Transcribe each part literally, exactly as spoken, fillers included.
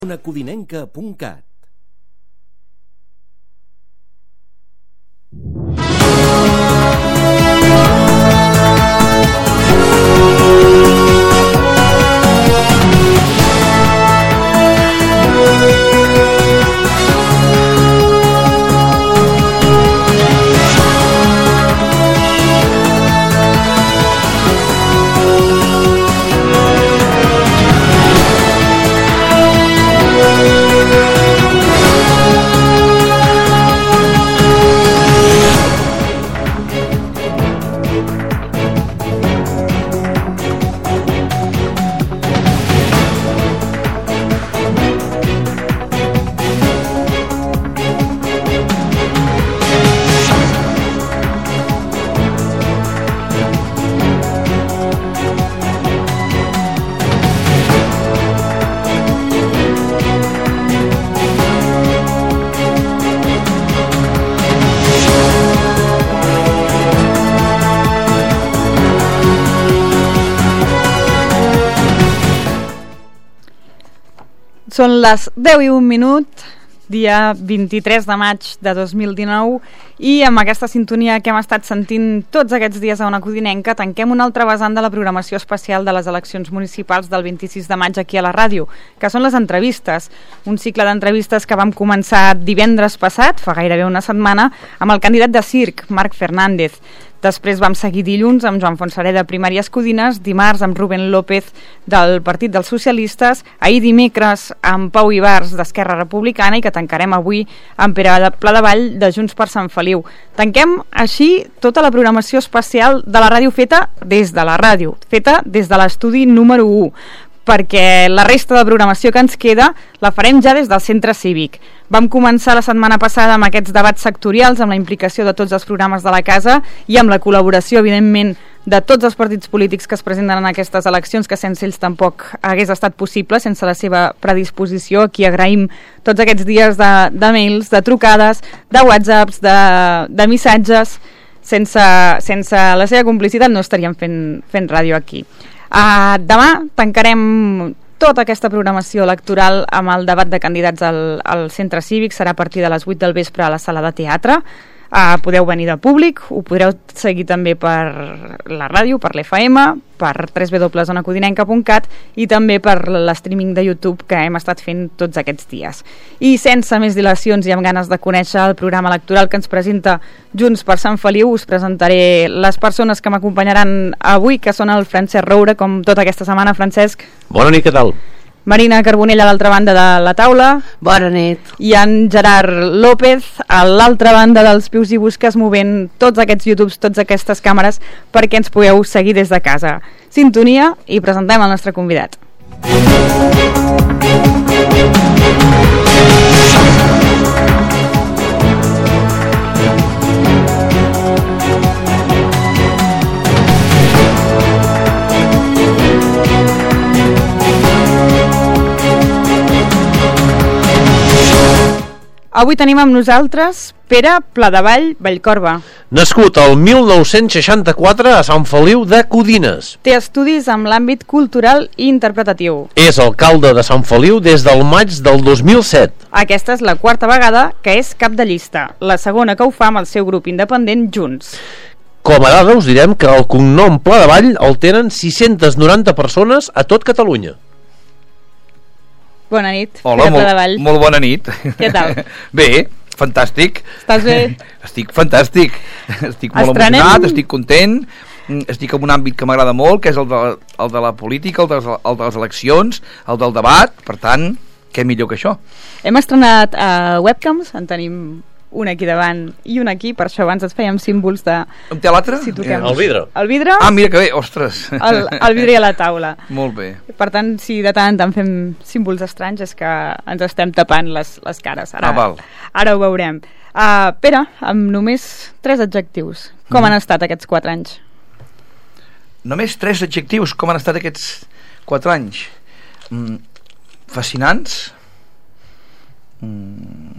una codinenca punt cat. Són les deu i un minut, dia vint-i-tres de maig de dos mil dinou, i amb aquesta sintonia que hem estat sentint tots aquests dies a Ona Codinenca tanquem una altra vessant de la programació especial de les eleccions municipals del vint-i-sis de maig aquí a la ràdio, que són les entrevistes, un cicle d'entrevistes que vam començar divendres passat, fa gairebé una setmana, amb el candidat de circ, Marc Fernández. Després vam seguir dilluns amb Joan Fontserè de Primàries Codines, dimarts amb Rubén López del Partit dels Socialistes, ahir dimecres amb Pau Ibars d'Esquerra Republicana i que tancarem avui amb Pere Pladevall de Junts per Sant Feliu. Tanquem així tota la programació especial de la ràdio feta des de la ràdio, feta des de l'estudi número u, perquè la resta de programació que ens queda la farem ja des del centre cívic. Vam començar la setmana passada amb aquests debats sectorials, amb la implicació de tots els programes de la casa i amb la col·laboració, evidentment, de tots els partits polítics que es presenten en aquestes eleccions, que sense ells tampoc hagués estat possible, sense la seva predisposició. Aquí agraïm tots aquests dies de, de mails, de trucades, de whatsapps, de, de missatges. Sense, sense la seva complicitat no estaríem fent, fent ràdio aquí. Uh, demà tancarem tota aquesta programació electoral amb el debat de candidats al, al centre cívic. Serà a partir de les vuit del vespre a la sala de teatre. Uh, podeu venir de públic, ho podreu seguir també per la ràdio, per l'F M, per w w w punt ona codinenca punt cat i també per l'streaming de YouTube que hem estat fent tots aquests dies. I sense més dilacions i amb ganes de conèixer el programa electoral que ens presenta Junts per Sant Feliu, us presentaré les persones que m'acompanyaran avui, que són el Francesc Roure, com tota aquesta setmana. Francesc. Bona nit, què tal? Marina Carbonell a l'altra banda de la taula. Bona nit. I en Gerard López a l'altra banda dels pius i busques, movent tots aquests YouTubes, totes aquestes càmeres perquè ens pugueu seguir des de casa. Sintonia i presentem el nostre convidat. Avui tenim amb nosaltres Pere Pladevall Vallcorba. Nascut el mil nou-cents seixanta-quatre a Sant Feliu de Codines. Té estudis en l'àmbit cultural i interpretatiu. És alcalde de Sant Feliu des del maig del dos mil set. Aquesta és la quarta vegada que és cap de llista, la segona que ho fa amb el seu grup independent Junts. Com a dada us direm que el cognom Pladevall el tenen sis-centes noranta persones a tot Catalunya. Bona nit. Hola, molt, molt bona nit. Què tal? Bé, fantàstic. Estàs bé? Estic fantàstic. Estic molt Estrenem... emocionat, estic content. Estic en un àmbit que m'agrada molt, que és el de, el de la política, el de, les, el de les eleccions, el del debat. Per tant, què millor que això? Hem estrenat uh, webcams, en tenim una aquí davant i una aquí, per això abans et fèiem símbols de... On té l'altre? Si toquem... El vidre. El vidre? Ah, mira que bé, ostres. El, el vidre i a la taula. Molt bé. Per tant, si de tant en tant fem símbols estranys és que ens estem tapant les, les cares. Ara, ah, val. Ara ho veurem. Uh, Pere, amb només tres adjectius, com mm. han estat aquests quatre anys? Només tres adjectius, com han estat aquests quatre anys? Mm, fascinants. Mm,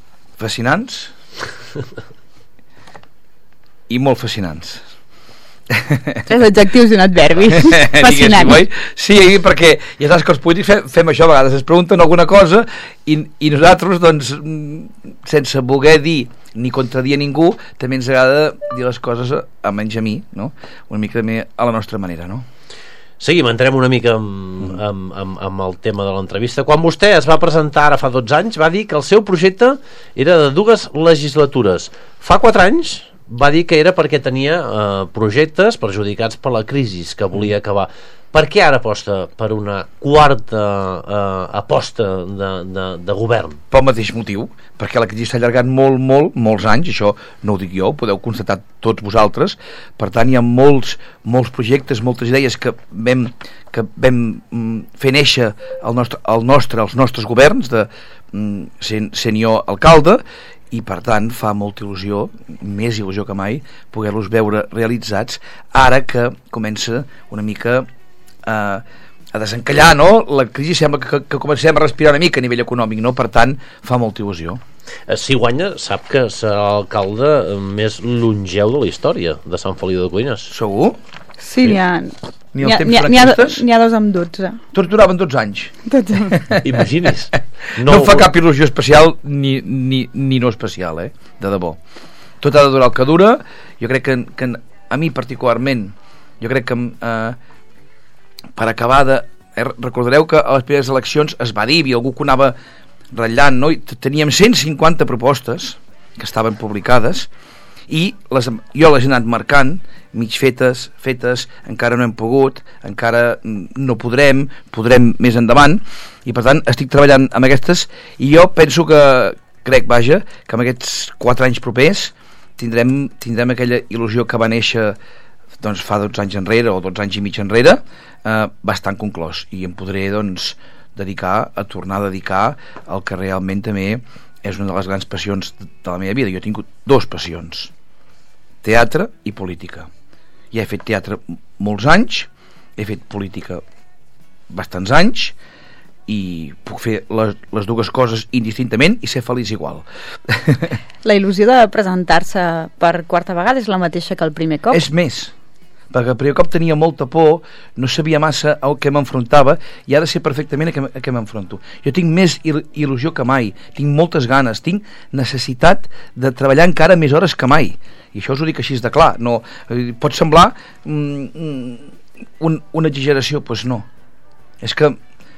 fascinants i molt fascinants. Tres adjectius i un adverbi. Fascinant. Sí, perquè ja saps que els polítics fem, fem això a vegades, es pregunten alguna cosa i, i nosaltres, doncs, sense voler dir ni contradir a ningú, també ens agrada dir les coses, almenys a mi, no? Una mica també a la nostra manera, no? Seguim, entrem una mica amb, amb, amb, amb el tema de l'entrevista. Quan vostè es va presentar ara fa dotze anys, va dir que el seu projecte era de dues legislatures. Fa quatre anys va dir que era perquè tenia eh, projectes perjudicats per la crisi que volia acabar. Per què ara aposta per una quarta eh, aposta de, de, de govern? Pel mateix motiu, perquè la crisi s'ha allargat molt, molt, molts anys, això no ho dic jo, ho podeu constatar tots vosaltres. Per tant, hi ha molts, molts projectes, moltes idees que vam, que vam fer néixer el nostre, el nostre, els nostres governs, de, sent, sent jo alcalde, i per tant fa molta il·lusió, més il·lusió que mai, poder-los veure realitzats ara que comença una mica a, a desencallar, no? La crisi sembla que, que comencem a respirar una mica a nivell econòmic, no? Per tant fa molta il·lusió. Si guanya, sap que serà l'alcalde més longeu de la història de Sant Feliu de Codines. Segur? Sí, n'hi ha... Ni els N'hi temps ha, n'hi ha, franquistes? n'hi ha dos amb dotze. Tots duraven dotze anys. Imagini's. No, no em fa cap il·lusió especial ni, ni, ni no especial, eh? De debò. Tot ha de durar el que dura. Jo crec que, que a mi particularment, jo crec que eh, per acabar de... Eh, recordareu que a les primeres eleccions es va dir, hi havia algú que anava ratllant, no? I teníem cent cinquanta propostes que estaven publicades i les, jo les he anat marcant, mig fetes, fetes, encara no hem pogut, encara no podrem, podrem més endavant, i per tant estic treballant amb aquestes, i jo penso que, crec, vaja, que amb aquests quatre anys propers tindrem, tindrem aquella il·lusió que va néixer doncs, fa dotze anys enrere, o dotze anys i mig enrere, eh, bastant conclòs, i em podré, doncs, dedicar, a tornar a dedicar al que realment també és una de les grans passions de la meva vida. Jo he tingut dues passions, teatre i política. Ja he fet teatre molts anys, he fet política bastants anys, i puc fer les, les dues coses indistintament i ser feliç igual. La il·lusió de presentar-se per quarta vegada és la mateixa que el primer cop? És més, perquè el primer cop tenia molta por, no sabia massa a què m'enfrontava, i ara sé perfectament a què, a què m'enfronto. Jo tinc més il- il·lusió que mai, tinc moltes ganes, tinc necessitat de treballar encara més hores que mai, i això us ho dic així de clar. No, pot semblar mm, un, una exageració, doncs no, és que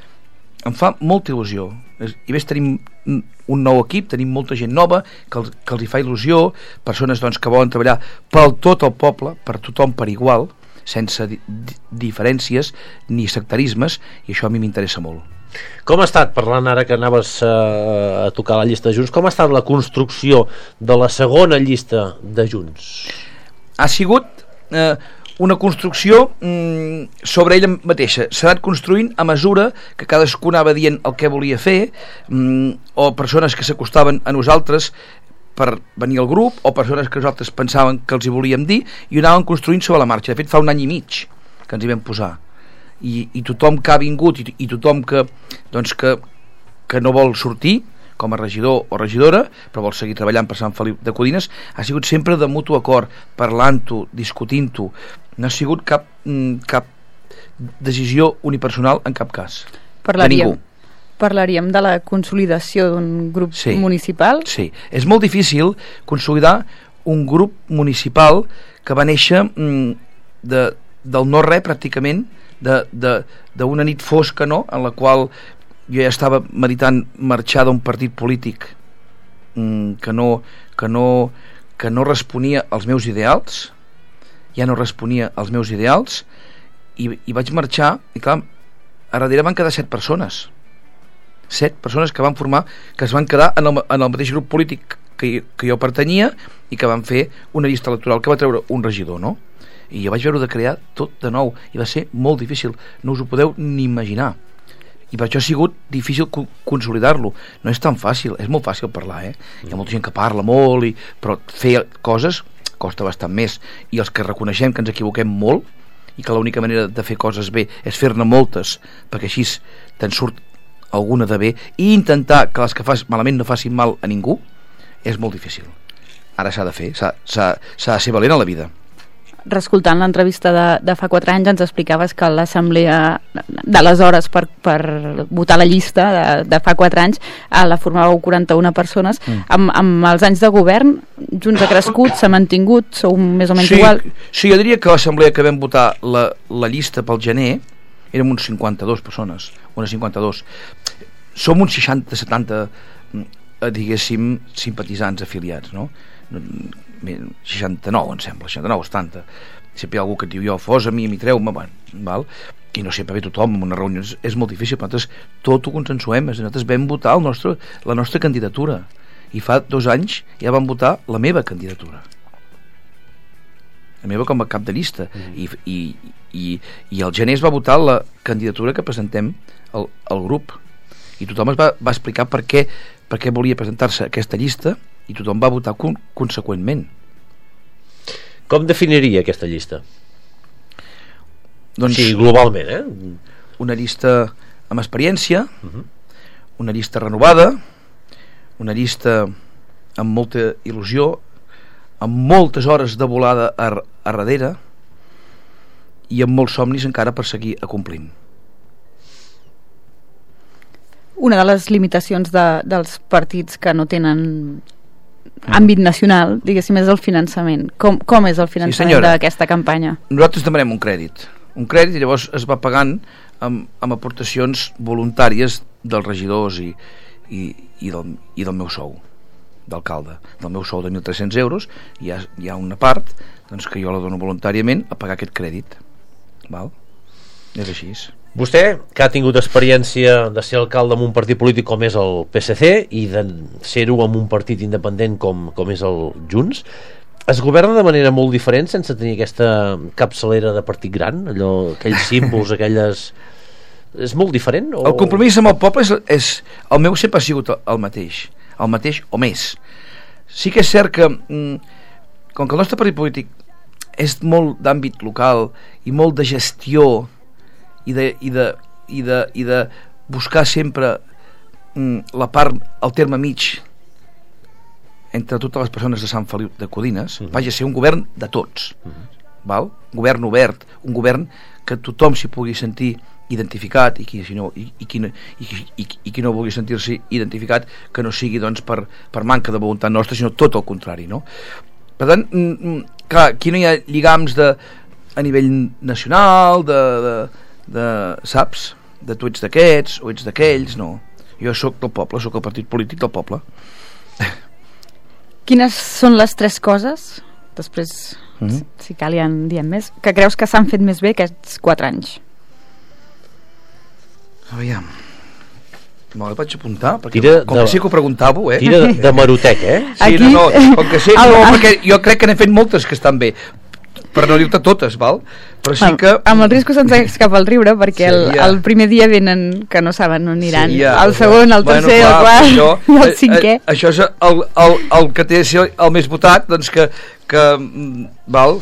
em fa molta il·lusió, i més tenim un nou equip, tenim molta gent nova que els, que els hi fa il·lusió, persones doncs, que volen treballar per tot el poble, per tothom per igual, sense di di diferències ni sectarismes, i això a mi m'interessa molt. Com ha estat, parlant ara que anaves a, a tocar la llista de Junts, com ha estat la construcció de la segona llista de Junts? Ha sigut eh, una construcció mm, sobre ella mateixa. S'ha anat construint a mesura que cadascú anava dient el que volia fer, mm, o persones que s'acostaven a nosaltres per venir al grup, o persones que nosaltres pensàvem que els hi volíem dir, i ho anàvem construint sobre la marxa. De fet, fa un any i mig que ens hi vam posar. I, i tothom que ha vingut i, i tothom que, doncs que, que no vol sortir com a regidor o regidora, però vol seguir treballant per Sant Feliu de Codines, ha sigut sempre de mutu acord, parlant-ho, discutint-ho. No ha sigut cap, cap decisió unipersonal en cap cas. Parlaríem, parlaríem de la consolidació d'un grup sí, municipal? Sí, és molt difícil consolidar un grup municipal que va néixer mm, de, del no-res pràcticament, d'una nit fosca, no?, en la qual jo ja estava meditant marxar d'un partit polític mm, que, no, que, no, que no responia als meus ideals, ja no responia als meus ideals, i, i vaig marxar, i clar, a darrere van quedar set persones, set persones que van formar, que es van quedar en el, en el mateix grup polític que, que jo pertanyia, i que van fer una llista electoral que va treure un regidor, no?, i jo vaig veure de crear tot de nou, i va ser molt difícil, no us ho podeu ni imaginar, i per això ha sigut difícil co consolidar-lo. No és tan fàcil, és molt fàcil parlar, eh? Hi ha molta gent que parla molt, i... però fer coses costa bastant més, i els que reconeixem que ens equivoquem molt, i que l'única manera de fer coses bé és fer-ne moltes, perquè així te'n surt alguna de bé, i intentar que les que fas malament no facin mal a ningú, és molt difícil. Ara s'ha de fer, s'ha de ser valent a la vida. reescoltant l'entrevista de, de fa quatre anys ens explicaves que l'assemblea d'aleshores per, per votar la llista de, de fa quatre anys eh, la formàveu quaranta-una persones. Mm. Amb, amb els anys de govern Junts ha crescut, s'ha mantingut, sou més o menys sí, igual? Sí, jo diria que l'assemblea que vam votar la, la llista pel gener érem uns cinquanta-dos persones, unes cinquanta-dos. Som uns seixanta setanta diguéssim simpatitzants afiliats, no? seixanta-nou em sembla, seixanta-nou o setanta. Sempre hi ha algú que et diu jo, fos a mi, mi treu-me, bueno, val? I no sempre ve tothom en una reunió, és, és molt difícil, però nosaltres tot ho consensuem, nosaltres vam votar el nostre, la nostra candidatura i fa dos anys ja vam votar la meva candidatura, la meva com a cap de llista, mm. I, i, i, i el gener es va votar la candidatura que presentem al, al grup i tothom es va, va explicar per què, per què volia presentar-se aquesta llista i tothom va votar con conseqüentment. Com definiria aquesta llista? Doncs sí, globalment, eh? Una llista amb experiència, uh -huh. una llista renovada, una llista amb molta il·lusió, amb moltes hores de volada a, a darrere i amb molts somnis encara per seguir acomplint. Una de les limitacions de, dels partits que no tenen àmbit nacional, diguéssim, és el finançament. Com, com és el finançament sí, d'aquesta campanya? Nosaltres demanem un crèdit. Un crèdit i llavors es va pagant amb, amb aportacions voluntàries dels regidors i, i, i, del, i del meu sou d'alcalde, del meu sou de mil tres-cents euros. Hi ha, hi ha una part doncs, que jo la dono voluntàriament a pagar aquest crèdit, val? És així. Vostè, que ha tingut experiència de ser alcalde en un partit polític com és el P S C i de ser-ho en un partit independent com, com és el Junts, es governa de manera molt diferent sense tenir aquesta capçalera de partit gran, allò, aquells símbols, aquelles... És molt diferent? O... El compromís amb el poble és, és... El meu sempre ha sigut el mateix, el mateix o més. Sí que és cert que mm, com que el nostre partit polític és molt d'àmbit local i molt de gestió i de, i de, i de, i de buscar sempre mm, la part, el terme mig entre totes les persones de Sant Feliu de Codines, uh -huh. vagi a ser un govern de tots, uh -huh. val? Govern obert, un govern que tothom s'hi pugui sentir identificat i qui, si no, i, i, qui, no, i, i, i qui no vulgui sentir-s'hi identificat que no sigui doncs per, per manca de voluntat nostra, sinó tot el contrari, no? Per tant, mm, clar, aquí no hi ha lligams de, a nivell nacional de, de, de saps? De tu ets d'aquests o ets d'aquells, no. Jo sóc del poble, sóc el partit polític del poble. Quines són les tres coses, després, mm -hmm. si cal ja en diem més, que creus que s'han fet més bé aquests quatre anys? Aviam, me'l vaig apuntar, perquè tira com de, que sé que ho preguntàveu, eh? Tira de, de marotec, eh? Sí, aquí... no, no, com que sé, no, perquè jo crec que n'he fet moltes que estan bé, per no dir-te totes, val? Però sí que... Amb el risc que se'ns escapa el riure, perquè sí, el, ja. el primer dia venen que no saben on aniran, sí, ja, el segon, el tercer, bueno, clar, el quart això, i el cinquè. A, a, això és el, el, el que té de ser el més votat, doncs que, que val?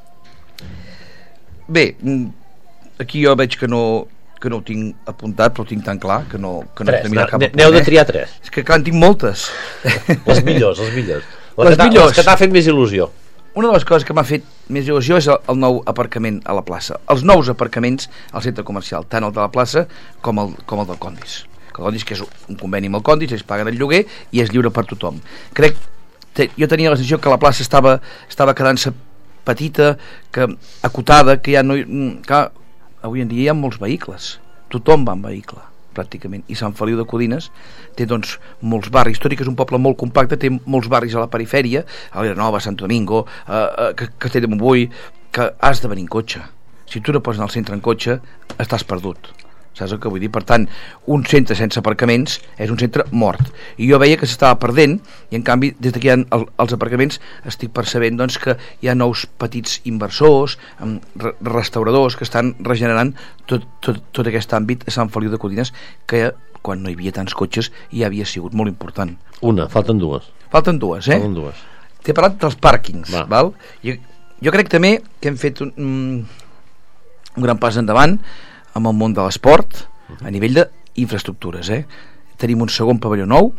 Bé, aquí jo veig que no que no ho tinc apuntat, però ho tinc tan clar que no, que no tres, he de mirar cap a aneu de triar tres. És que clar, en tinc moltes. Les millors, les millors. Les, les millors. Les que t'ha fet més il·lusió. Una de les coses que m'ha fet més il·lusió és el, el nou aparcament a la plaça. Els nous aparcaments al centre comercial, tant el de la plaça com el, com el del Condis. El Condis, que és un conveni amb el Condis, ells paguen el lloguer i és lliure per tothom. Crec, te, jo tenia la sensació que la plaça estava, estava quedant-se petita, que acotada, que ja no... Que, avui en dia hi ha molts vehicles, tothom va en vehicle pràcticament, i Sant Feliu de Codines té doncs molts barris, històric és un poble molt compacte, té molts barris a la perifèria, a Vilanova, Santo Domingo, a, a Castell de Montbui, que has de venir en cotxe. Si tu no pots anar al centre en cotxe estàs perdut, saps el que vull dir? Per tant, un centre sense aparcaments és un centre mort, i jo veia que s'estava perdent, i en canvi des que hi ha el, els aparcaments estic percebent doncs, que hi ha nous petits inversors, re restauradors que estan regenerant tot, tot, tot aquest àmbit a Sant Feliu de Codines, que quan no hi havia tants cotxes ja havia sigut molt important. Una, falten dues. Falten dues, eh? Falten dues. T'he parlat dels pàrquings, Va. val? Jo, jo crec també que hem fet un, un gran pas endavant amb el món de l'esport a nivell d'infraestructures, eh? Tenim un segon pavelló nou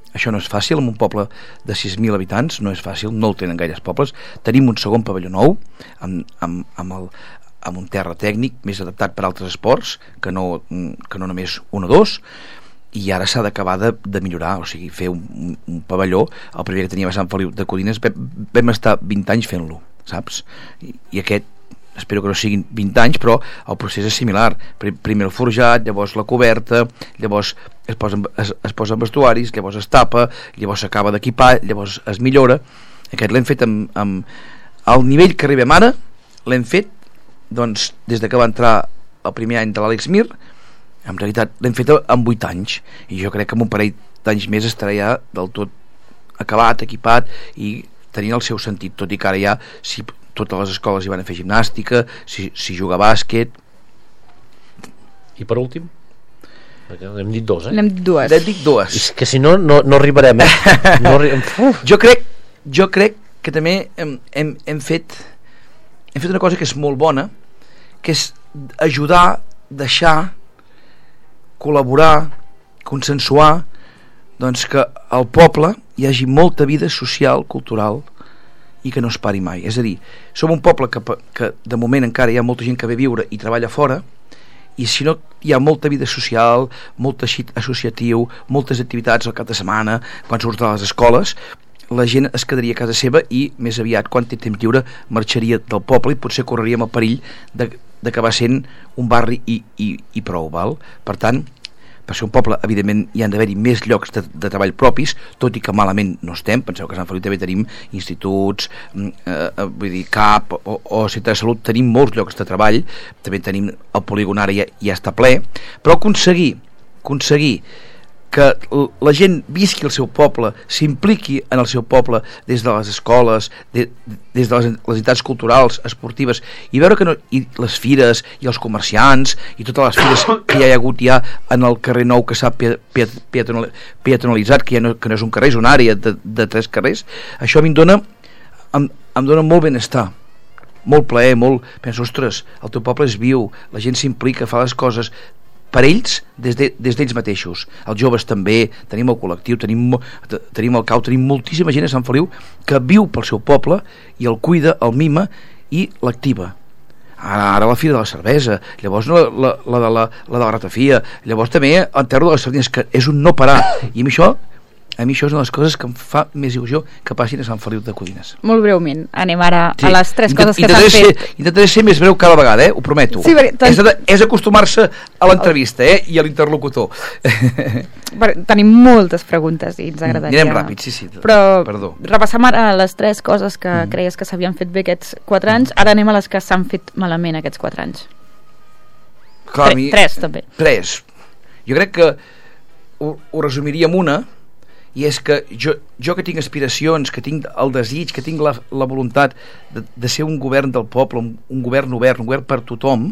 això no és fàcil, en un poble de sis mil habitants no és fàcil, no el tenen gaires pobles. Tenim un segon pavelló nou amb, amb, amb, el, amb un terra tècnic més adaptat per a altres esports que no, que no només un o dos, i ara s'ha d'acabar de, de millorar, o sigui, fer un, un, un pavelló. El primer que teníem a Sant Feliu de Codines vam, vam estar vint anys fent-lo, saps? I, i aquest espero que no siguin vint anys, però el procés és similar. Primer el forjat, llavors la coberta, llavors es posen, es, es posen vestuaris, llavors es tapa, llavors s'acaba d'equipar, llavors es millora. Aquest l'hem fet amb, amb al nivell que arribem ara, l'hem fet doncs des de que va entrar el primer any de l'Àlex Mir. En realitat l'hem fet en vuit anys, i jo crec que en un parell d'anys més estarà ja del tot acabat, equipat i tenint el seu sentit, tot i que ara ja si totes les escoles hi van a fer gimnàstica, si, si juga a bàsquet. I per últim? Perquè n'hem dit dos, eh? N'hem dit dues. N'hem dit dues. És que si no, no, no arribarem, eh? No arri... jo, crec, jo crec que també hem, hem, hem fet hem fet una cosa que és molt bona, que és ajudar, deixar, col·laborar, consensuar, doncs que al poble hi hagi molta vida social, cultural, i que no es pari mai. És a dir, som un poble que, que de moment encara hi ha molta gent que ve a viure i treballa fora, i si no hi ha molta vida social, molt teixit associatiu, moltes activitats al cap de setmana, quan surt de les escoles, la gent es quedaria a casa seva i més aviat, quan té temps lliure, marxaria del poble i potser correríem el perill de, d'acabar sent un barri i, i, i prou, val? Per tant, per ser un poble, evidentment, hi han d'haver-hi més llocs de, de treball propis, tot i que malament no estem. Penseu que a Sant Feliu també tenim instituts, eh, vull dir, C A P o, o Centre de Salut, tenim molts llocs de treball, també tenim el polígon ara ja, ja està ple, però aconseguir, aconseguir que la gent visqui al seu poble, s'impliqui en el seu poble des de les escoles, de, des de les, les entitats culturals, esportives, i veure que no, i les fires, i els comerciants, i totes les fires que ja hi ha hagut ja en el carrer Nou, que s'ha peatonalitzat, que ja no, que no és un carrer, és una àrea de, de tres carrers. Això a mi em dona, em, em dona molt benestar, molt plaer, molt... Penso, ostres, el teu poble és viu, la gent s'implica, fa les coses per ells, des de, des d'ells mateixos. Els joves també, tenim el col·lectiu, tenim, tenim el cau, tenim moltíssima gent a Sant Feliu que viu pel seu poble i el cuida, el mima i l'activa. Ara, ara la Fira de la Cervesa, llavors la, la, la, de, la, la de la ratafia, llavors també en terra de les sardines, que és un no parar, i a mi això a mi això és una de les coses que em fa més il·lusió que passin a Sant Feliu de Codines. Molt breument, anem ara sí. a les tres Intent, coses que s'han fet. Ser, intentaré ser més breu cada vegada, eh? Ho prometo. Sí, perquè, tant... és, de, és acostumar-se a l'entrevista, eh? I a l'interlocutor. Tenim moltes preguntes i ens agradaria... Anirem ràpid, sí, sí. Però Perdó. repassem ara les tres coses que mm. creies que s'havien fet bé aquests quatre anys, ara anem a les que s'han fet malament aquests quatre anys. Clar, Tre mi... Tres, també. Tres. Jo crec que ho, ho resumiria amb una, i és que jo, jo que tinc aspiracions, que tinc el desig, que tinc la, la voluntat de, de ser un govern del poble, un, un govern obert, un govern per tothom,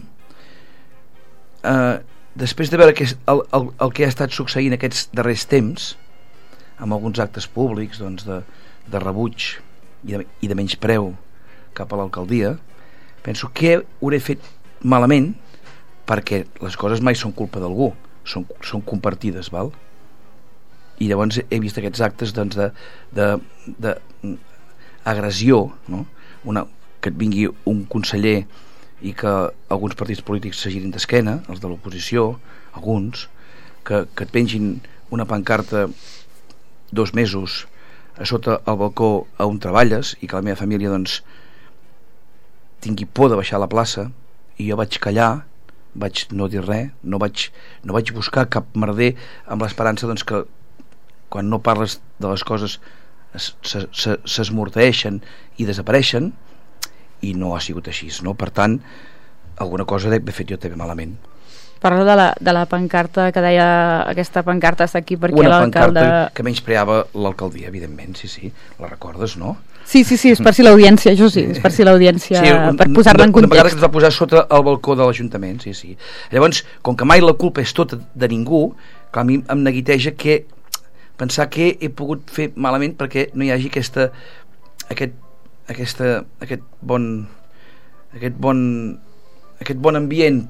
eh, després de veure que el, el, el que ha estat succeint aquests darrers temps, amb alguns actes públics doncs, de, de rebuig i de, i de menyspreu cap a l'alcaldia, penso que hauré fet malament, perquè les coses mai són culpa d'algú, són, són compartides, val? I llavors he vist aquests actes doncs, de, de, de agressió, no? Una, que et vingui un conseller i que alguns partits polítics se girin d'esquena, els de l'oposició, alguns, que, que et pengin una pancarta dos mesos a sota el balcó a on treballes i que la meva família doncs tingui por de baixar a la plaça, i jo vaig callar, vaig no dir res, no vaig, no vaig buscar cap merder amb l'esperança doncs, que quan no parles de les coses s'esmorteixen i desapareixen, i no ha sigut així, no? Per tant, alguna cosa he fet jo també malament. Parlo de la, de la pancarta que deia, aquesta pancarta està aquí perquè una l'alcalde... Una pancarta que menyspreava l'alcaldia, evidentment, sí, sí, la recordes, no? Sí, sí, sí, és per si l'audiència, això sí, és per si l'audiència, sí, per posar-la en context. Una vegada que es va posar sota el balcó de l'Ajuntament, sí, sí. Llavors, com que mai la culpa és tota de ningú, clar, a mi em neguiteja que pensar que he pogut fer malament perquè no hi hagi aquesta aquest, aquesta, aquest bon aquest bon aquest bon ambient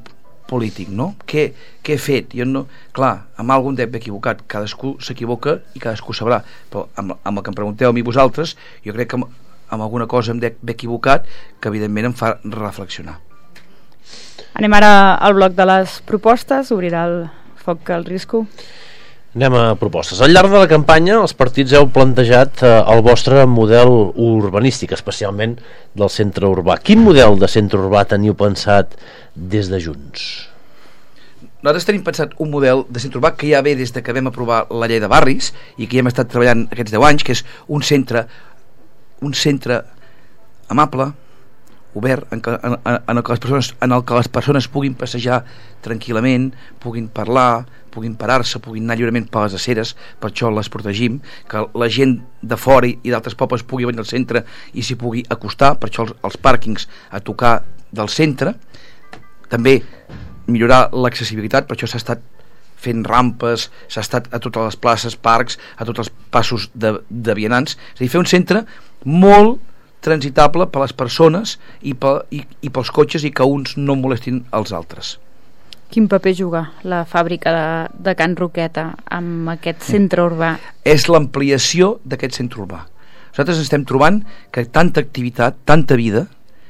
polític, no? Què, què he fet? Jo no... Clar, amb algun dec m'he equivocat, cadascú s'equivoca i cadascú sabrà, però amb, amb el que em pregunteu a mi vosaltres, jo crec que amb, amb alguna cosa em dec m'he equivocat que evidentment em fa reflexionar. Anem ara al bloc de les propostes, obrirà el foc al Risco. Anem a propostes. Al llarg de la campanya els partits heu plantejat eh, el vostre model urbanístic, especialment del centre urbà. Quin model de centre urbà teniu pensat des de Junts? Nosaltres tenim pensat un model de centre urbà que ja ve des de que vam aprovar la llei de barris i que ja hem estat treballant aquests deu anys, que és un centre un centre amable, obert, en, que, en, en, el que les persones, en el que les persones puguin passejar tranquil·lament, puguin parlar, puguin parar-se, puguin anar lliurement per les aceres, per això les protegim, que la gent de fora i d'altres pobles pugui venir al centre i s'hi pugui acostar, per això els, els pàrquings a tocar del centre. També millorar l'accessibilitat, per això s'ha estat fent rampes, s'ha estat a totes les places, parcs, a tots els passos de, de vianants, és a dir, fer un centre molt transitable per les persones i, pel, i, i pels cotxes i que uns no molestin els altres. Quin paper juga la fàbrica de, de Can Roqueta amb aquest centre urbà? És l'ampliació d'aquest centre urbà. Nosaltres estem trobant que tanta activitat, tanta vida,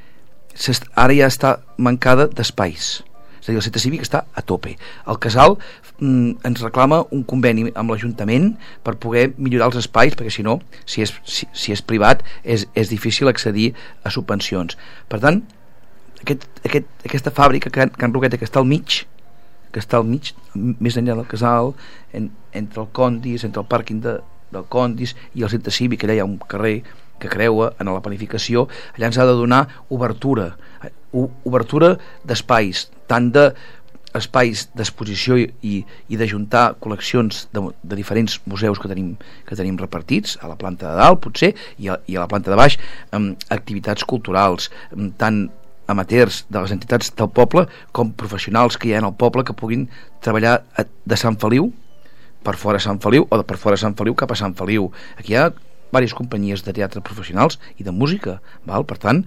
ara ja està mancada d'espais. És a dir, el centre cívic està a tope. El Casal mm, ens reclama un conveni amb l'Ajuntament per poder millorar els espais, perquè si no, si és, si, si és privat, és, és difícil accedir a subvencions. Per tant, aquest, aquest, aquesta fàbrica, Can, Can Roqueta, que està al mig, que està al mig, més enllà del Casal, en, entre el Condis, entre el pàrquing de, del Condis i el centre cívic, allà hi ha un carrer que creua en la planificació, allà ens ha de donar obertura, obertura d'espais, tant d'espais d'exposició i, i d'ajuntar col·leccions de, de diferents museus que tenim, que tenim repartits a la planta de dalt, potser, i a, i a la planta de baix, amb activitats culturals, amb tant amateurs de les entitats del poble com professionals que hi ha en el poble que puguin treballar de Sant Feliu per fora de Sant Feliu o de per fora de Sant Feliu cap a Sant Feliu. Aquí hi ha diverses companyies de teatre professionals i de música, val? Per tant,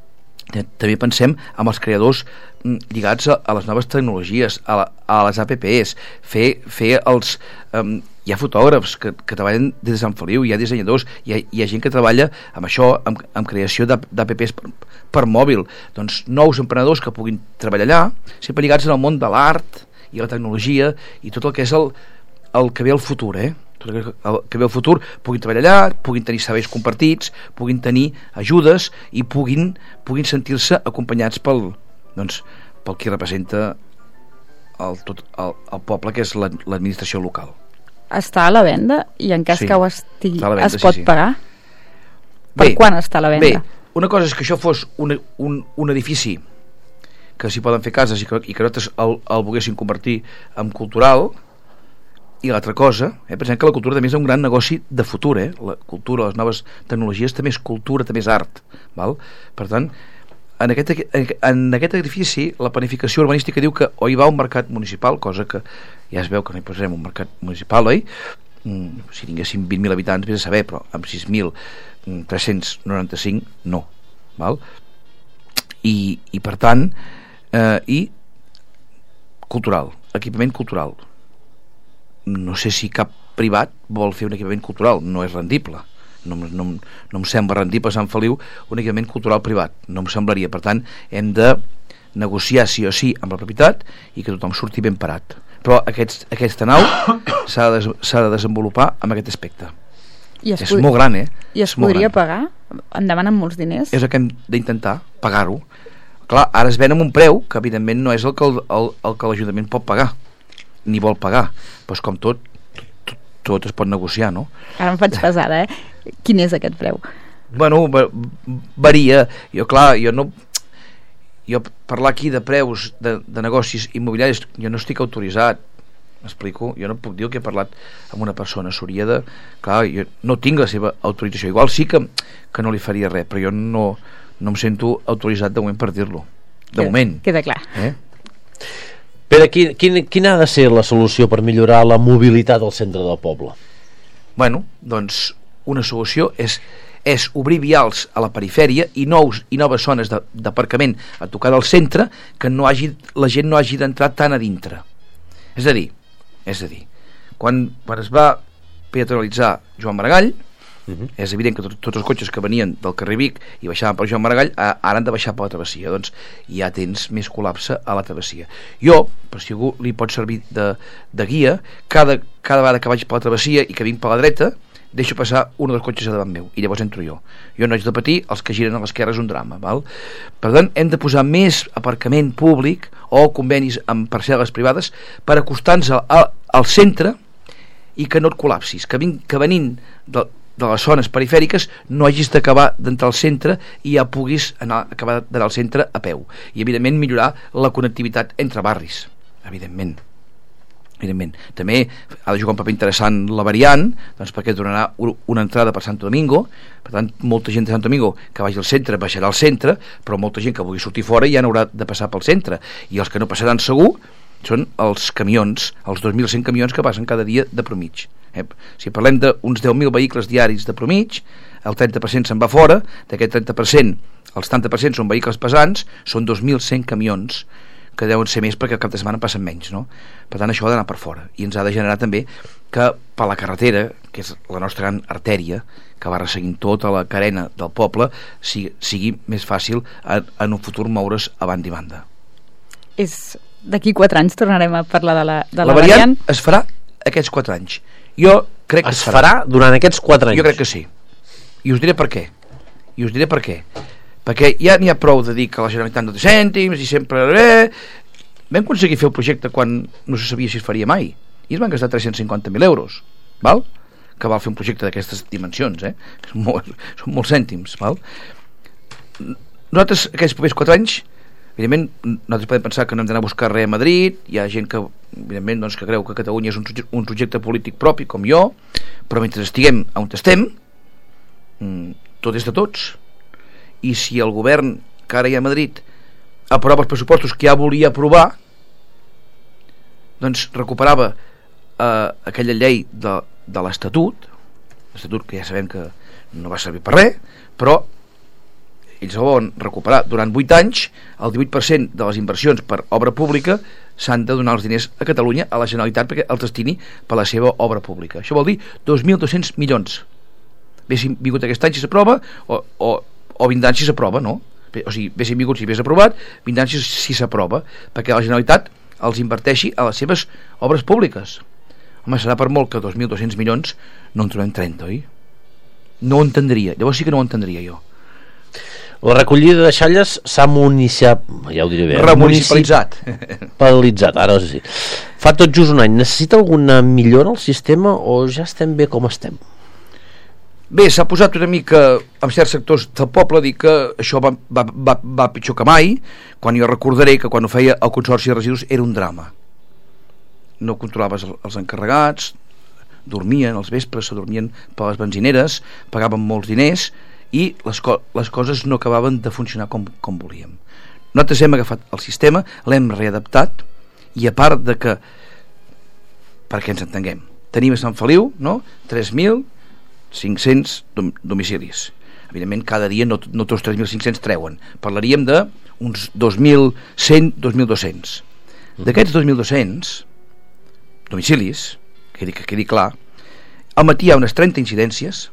també pensem amb els creadors lligats a, a les noves tecnologies, a, la, a les A P Pes, fer, fer els... Um, hi ha fotògrafs que, que treballen des de Sant Feliu, hi ha dissenyadors, hi ha, hi ha gent que treballa amb això, amb, amb creació d'A P Pes per, per mòbil. Doncs nous emprenedors que puguin treballar allà, sempre lligats en el món de l'art i la tecnologia i tot el que és el, el que ve al futur, eh? Tot el que ve al futur, puguin treballar allà, puguin tenir serveis compartits, puguin tenir ajudes i puguin, puguin sentir-se acompanyats pel, doncs, pel qui representa el, tot, el, el poble, que és l'administració local. Està a la venda i en cas sí, que ho estigui venda, es pot sí, sí. pagar? Per bé, quan està a la venda? Bé, una cosa és que això fos un, un, un edifici que s'hi poden fer cases i que, i que nosaltres el, el volguéssim convertir en cultural, i l'altra cosa, eh, pensem que la cultura també és un gran negoci de futur, eh? La cultura, les noves tecnologies també és cultura, també és art, val? Per tant, en aquest, en aquest edifici la planificació urbanística diu que o hi va un mercat municipal, cosa que ja es veu que no hi posarem un mercat municipal, oi? Mm, si tinguéssim vint mil habitants vés a saber, però amb sis mil tres-cents noranta-cinc no, val? I, i per tant eh, i cultural, equipament cultural. No sé si cap privat vol fer un equipament cultural, no és rendible, no, no, no em sembla rendible a Sant Feliu un equipament cultural privat, no em semblaria. Per tant, hem de negociar sí o sí amb la propietat i que tothom surti ben parat, però aquest, aquesta nau s'ha de, de desenvolupar amb aquest aspecte. I es és molt gran, eh? I es és podria pagar? En demanen molts diners? És el que hem d'intentar, pagar-ho. Clar, ara es ven amb un preu que evidentment no és el que el, el, el que l'Ajuntament pot pagar ni vol pagar, doncs com tot, tot tot es pot negociar, no? Ara em faig pesada, eh? Quin és aquest preu? Bueno, varia. Jo, clar, jo no... Jo parlar aquí de preus de, de negocis immobiliaris, jo no estic autoritzat, m'explico? Jo no puc dir que he parlat amb una persona, s'hauria de... Clar, jo no tinc la seva autorització. Igual sí que, que no li faria res, però jo no, no em sento autoritzat de moment per dir-lo. De queda, moment. Queda clar. Eh? Pere, quin, quin, quina ha de ser la solució per millorar la mobilitat al centre del poble? Bueno, doncs una solució és, és obrir vials a la perifèria i, nous, i noves zones d'aparcament a tocar del centre, que no hagi, la gent no hagi d'entrar tan a dintre. És a dir, és a dir quan, quan es va peatonalitzar Joan Maragall, uh-huh. és evident que tot, tots els cotxes que venien del carrer Vic i baixaven per Joan Maragall a, ara han de baixar per la travessia, doncs ja tens més col·lapse a la travessia. Jo, per si algú li pot servir de, de guia, cada, cada vegada que vaig per la travessia i que vinc per la dreta, deixo passar un dels cotxes a davant meu i llavors entro jo. Jo no haig de patir, els que giren a l'esquerra és un drama, val? Per tant, hem de posar més aparcament públic o convenis amb parcel·les privades per acostar-nos al, al centre i que no et col·lapsis, que, vin, que venint de, de les zones perifèriques no hagis d'acabar d'entrar al centre i ja puguis anar, acabar d'anar al centre a peu. I evidentment millorar la connectivitat entre barris, evidentment. evidentment. També ha de jugar un paper interessant la variant, doncs perquè donarà una entrada per Santo Domingo, per tant molta gent de Santo Domingo que vagi al centre baixarà al centre, però molta gent que vulgui sortir fora ja n'haurà de passar pel centre, i els que no passaran segur són els camions, els dos mil cent camions que passen cada dia de promig. Eh? Si parlem d'uns deu mil vehicles diaris de promig, el trenta per cent se'n va fora, d'aquest trenta per cent, el setanta per cent són vehicles pesants, són dos mil cent camions, que deuen ser més perquè al cap de setmana passen menys, no? Per tant, això ha d'anar per fora, i ens ha de generar també que per la carretera, que és la nostra gran artèria, que va resseguint tota la carena del poble, sigui, sigui més fàcil en, en un futur moure's a banda i banda. És... D'aquí quatre anys tornarem a parlar de la, de la, la variant. La variant es farà aquests quatre anys. Jo crec que es, es farà. farà durant aquests quatre anys? Jo crec que sí. I us diré per què. I us diré per què. Perquè ja n'hi ha prou de dir que la Generalitat no té cèntims i sempre... Eh, vam aconseguir fer el projecte quan no se sabia si es faria mai. I es van gastar tres-cents cinquanta mil euros. Val? Que val fer un projecte d'aquestes dimensions. Eh? Són, molt, són molts cèntims. Val? Nosaltres, aquests propers quatre anys, evidentment, nosaltres podem pensar que no hem d'anar a buscar res a Madrid, hi ha gent que, evidentment, doncs, que creu que Catalunya és un, un projecte polític propi, com jo, però mentre estiguem on estem, tot és de tots. I si el govern que ara hi ha a Madrid aprova els pressupostos que ja volia aprovar, doncs recuperava eh, aquella llei de, de l'Estatut, l'Estatut que ja sabem que no va servir per res, però ells el volen recuperar durant vuit anys, el divuit per cent de les inversions per obra pública s'han de donar els diners a Catalunya, a la Generalitat, perquè els destini per la seva obra pública. Això vol dir dos mil dos-cents milions. Haguéssim vingut aquest any si s'aprova, o, o, o vint anys si s'aprova, no? O sigui, haguéssim vingut si hagués aprovat, vint anys si s'aprova, perquè la Generalitat els inverteixi a les seves obres públiques. Home, serà per molt que dos mil dos-cents milions no en trobem trenta, oi? No ho entendria, llavors sí que no ho entendria jo. La recollida de deixalles s'ha municiat, ja ho diré bé, remunicipalitzat. Municipalitzat, ara sí. Fa tot just un any. Necessita alguna millora al sistema o ja estem bé com estem? Bé, s'ha posat una mica en certs sectors del poble a dir que això va, va, va, va pitjor que mai, quan jo recordaré que quan ho feia el Consorci de Residus era un drama. No controlaves els encarregats, dormien als vespres, se dormien per les benzineres, pagaven molts diners i les, co les coses no acabaven de funcionar com, com volíem. Nosaltres hem agafat el sistema, l'hem readaptat, i a part de que, perquè ens entenguem, tenim a Sant Feliu, no?, tres mil cinc-cents dom domicilis. Evidentment, cada dia no, no tots tres mil cinc-cents treuen. Parlaríem d'uns dos mil cent, dos mil dos-cents. D'aquests dos mil dos-cents domicilis, que quedi, que quedi clar, al matí hi ha unes trenta incidències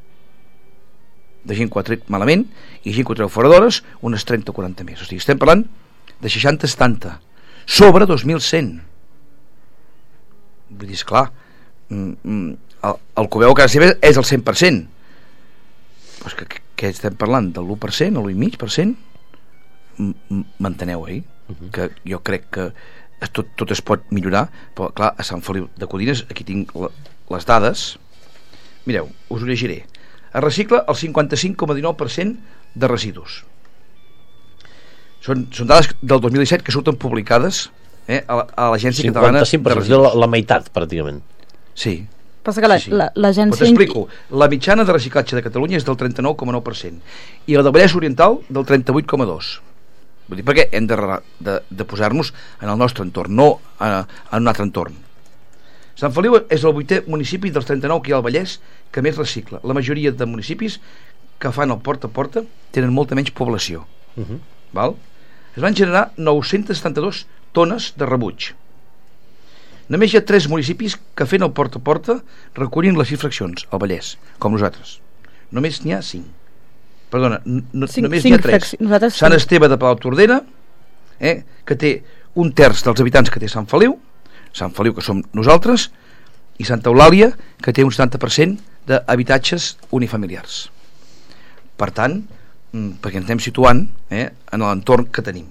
de gent que ho ha tret malament i gent que ho treu fora d'hores, unes trenta o quaranta més. O sigui, estem parlant de seixanta a setanta sobre dos mil cent. Vull dir, esclar, el, el que veu a casa seva és el cent per cent. Pues que, que estem parlant del l'u per cent o l'u coma cinc per cent? M'enteneu, eh? Uh-huh. Que jo crec que tot, tot es pot millorar, però clar, a Sant Feliu de Codines, aquí tinc la, les dades. Mireu, us ho llegiré. Es recicla el cinquanta-cinc coma dinou per cent de residus. Són, són dades del dos mil disset que surten publicades eh, a l'Agència Catalana de Residus. La, la meitat, pràcticament. Sí. Passa que l'agència... La, la, la t'explico. La mitjana de reciclatge de Catalunya és del trenta-nou coma nou per cent i la de Vallès Oriental del trenta-vuit coma dos per cent. Vull dir, perquè hem de, de, de posar-nos en el nostre entorn, no en, en un altre entorn. Sant Feliu és el vuitè municipi dels trenta-nou que hi ha al Vallès que més recicla. La majoria de municipis que fan el porta a porta tenen molta menys població. Uh -huh. Val? Es van generar nou-centes setanta-dues tones de rebuig. Només hi ha tres municipis que fent el porta a porta recullin les sis fraccions, al Vallès, com nosaltres. Només n'hi ha cinc. Perdona, no, cinc, només n'hi ha tres. Sant Esteve de Palautordera, eh, que té un terç dels habitants que té Sant Feliu, Sant Feliu que som nosaltres, i Santa Eulàlia, que té un setanta per cent d'habitatges unifamiliars. Per tant, perquè ens anem situant eh, en l'entorn que tenim.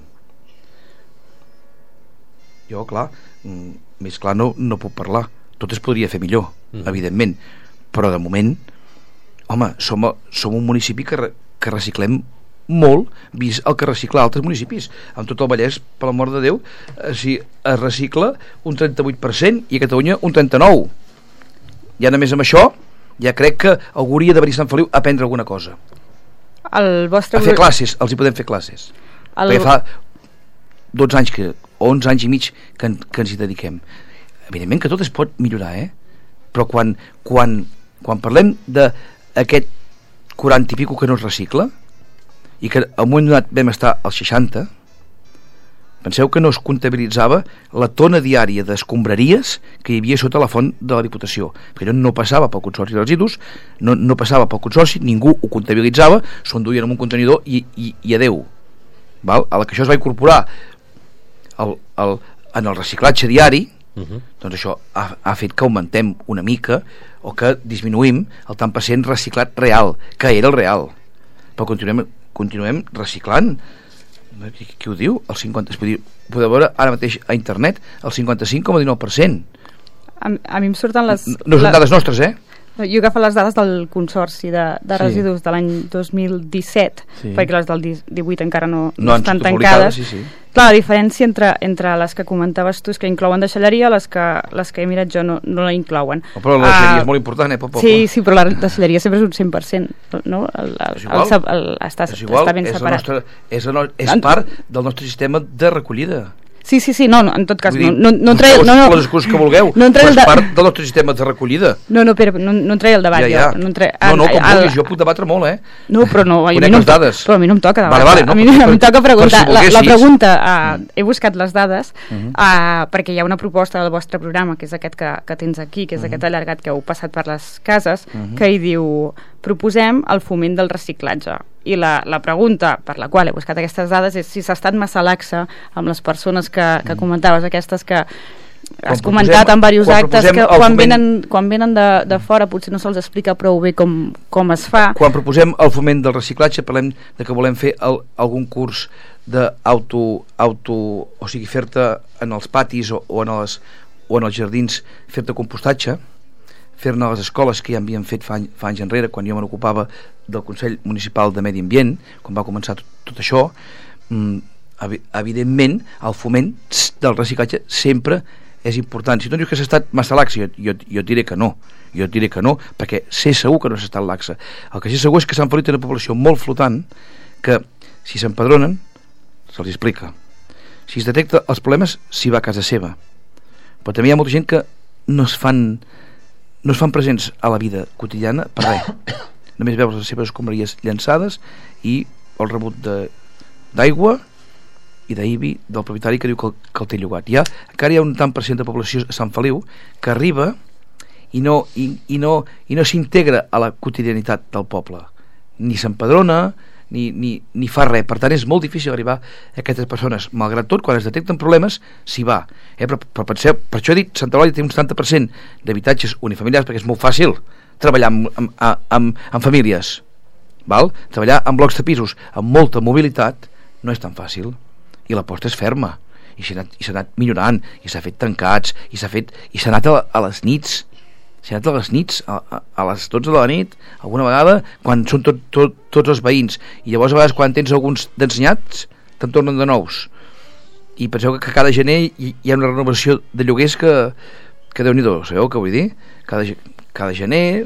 Jo, clar, més clar no, no puc parlar. Tot es podria fer millor, mm. evidentment, però de moment, home, som, som un municipi que, re, que reciclem molt, vist el que recicla altres municipis. En tot el Vallès, per l'amor de Déu, eh, si es recicla un trenta-vuit per cent i a Catalunya un trenta-nou per cent. I a més amb això, ja crec que algú hauria de venir a Sant Feliu a aprendre alguna cosa. El vostre... A fer classes, els hi podem fer classes. El... Perquè fa dotze anys, que, onze anys i mig que, que ens hi dediquem. Evidentment que tot es pot millorar, eh? Però quan, quan, quan parlem d'aquest quaranta i pico que no es recicla, i que al moment donat vam estar als seixanta, penseu que no es comptabilitzava la tona diària d'escombraries que hi havia sota la font de la Diputació, perquè no passava pel Consorci de Residus, no, no passava pel Consorci, ningú ho comptabilitzava, s'ho enduien en un contenidor i, i, i adeu. Val? A la que això es va incorporar el, el, en el reciclatge diari, uh -huh. doncs això ha, ha fet que augmentem una mica o que disminuïm el tant per cent reciclat real, que era el real, però continuem, continuem reciclant. Qui, qui ho diu? El cinquanta, es podeu, podeu veure ara mateix a internet el cinquanta-cinc coma dinou per cent. A, a mi em surten les... No, no són la... dades nostres, eh? Jo agafo les dades del Consorci de, de residus sí. de l'any dos mil disset, sí. perquè les del divuit encara no, no, no estan tancades. Sí, sí. Clar, la diferència entre, entre les que comentaves tu, és que inclouen deixalleria, les que, les que he mirat jo no, no la inclouen. Oh, però la deixalleria uh, és molt important, eh, pel poble. Sí, sí, però la deixalleria sempre és un cent per cent, no? El, el, és igual, el, el, està, és, igual, està ben és separat. Nostra, és, no, és part del nostre sistema de recollida. Sí, sí, sí, no, no, en tot cas dir, no, no, no entrei... No, no, les excuses que vulgueu, no però és de... part del nostre sistema de recollida. No, no, però no, no entrei el debat. Ja, ja. Jo, no, entre... no, no, com el, vulguis, jo puc debatre molt, eh? No, però no, a mi no, em to... però a mi no em toca debatre. Vale, vale, no, a mi per, no, per, em toca preguntar. si la, la pregunta, uh, mm. he buscat les dades, uh -huh. uh, perquè hi ha una proposta del vostre programa, que és aquest que, que tens aquí, que és uh -huh. aquest allargat que heu passat per les cases, uh -huh. que hi diu, proposem el foment del reciclatge. I la, la pregunta per la qual he buscat aquestes dades és si s'ha estat massa laxa amb les persones que, que comentaves, aquestes que quan has comentat en diversos actes que quan foment... venen, quan venen de, de fora potser no se'ls explica prou bé com, com es fa. Quan proposem el foment del reciclatge parlem de que volem fer el, algun curs d'auto, auto, o sigui, fer-te en els patis o, o, en els, o en els jardins, fer-te compostatge, fer-ne a les escoles que ja havien fet fa, fa anys enrere, quan jo me n'ocupava del Consell Municipal de Medi Ambient, quan va començar tot, tot això. mm, evidentment el foment del reciclatge sempre és important. Si tu dius que s'ha estat massa laxa, jo, jo, jo et diré que no jo et diré que no, perquè sé segur que no s'ha estat laxa. El que sé segur és que Sant Feliu té una població molt flotant que si s'empadronen se'ls explica, si es detecta els problemes s'hi va a casa seva, però també hi ha molta gent que no es fan no es fan presents a la vida quotidiana per res, només veus les seves escombraries llançades i el rebut d'aigua i d'I B I del propietari que diu que, que el té llogat. Ja, encara hi ha un tant per cent de població a Sant Feliu que arriba i no, i, i no, i no s'integra a la quotidianitat del poble, ni s'empadrona ni, ni, ni fa res. Per tant és molt difícil arribar a aquestes persones. Malgrat tot, quan es detecten problemes s'hi va, eh? però, però penseu, per això he dit Santa Eulàlia té un setanta per cent d'habitatges unifamiliars, perquè és molt fàcil treballar amb, amb, amb, amb famílies, val? Treballar amb blocs de pisos amb molta mobilitat no és tan fàcil, i l'aposta és ferma, i s'ha anat, i s'ha anat millorant, i s'ha fet tancats, i s'ha fet i s'ha anat a, a les nits s'ha anat a les nits, a, a, a les dotze de la nit alguna vegada, quan són tot, tot, tots els veïns, i llavors a vegades quan tens alguns d'ensenyats, te'n tornen de nous, i penseu que cada gener hi, hi ha una renovació de lloguers que, que Déu-n'hi-do, sabeu què vull dir? Cada, cada gener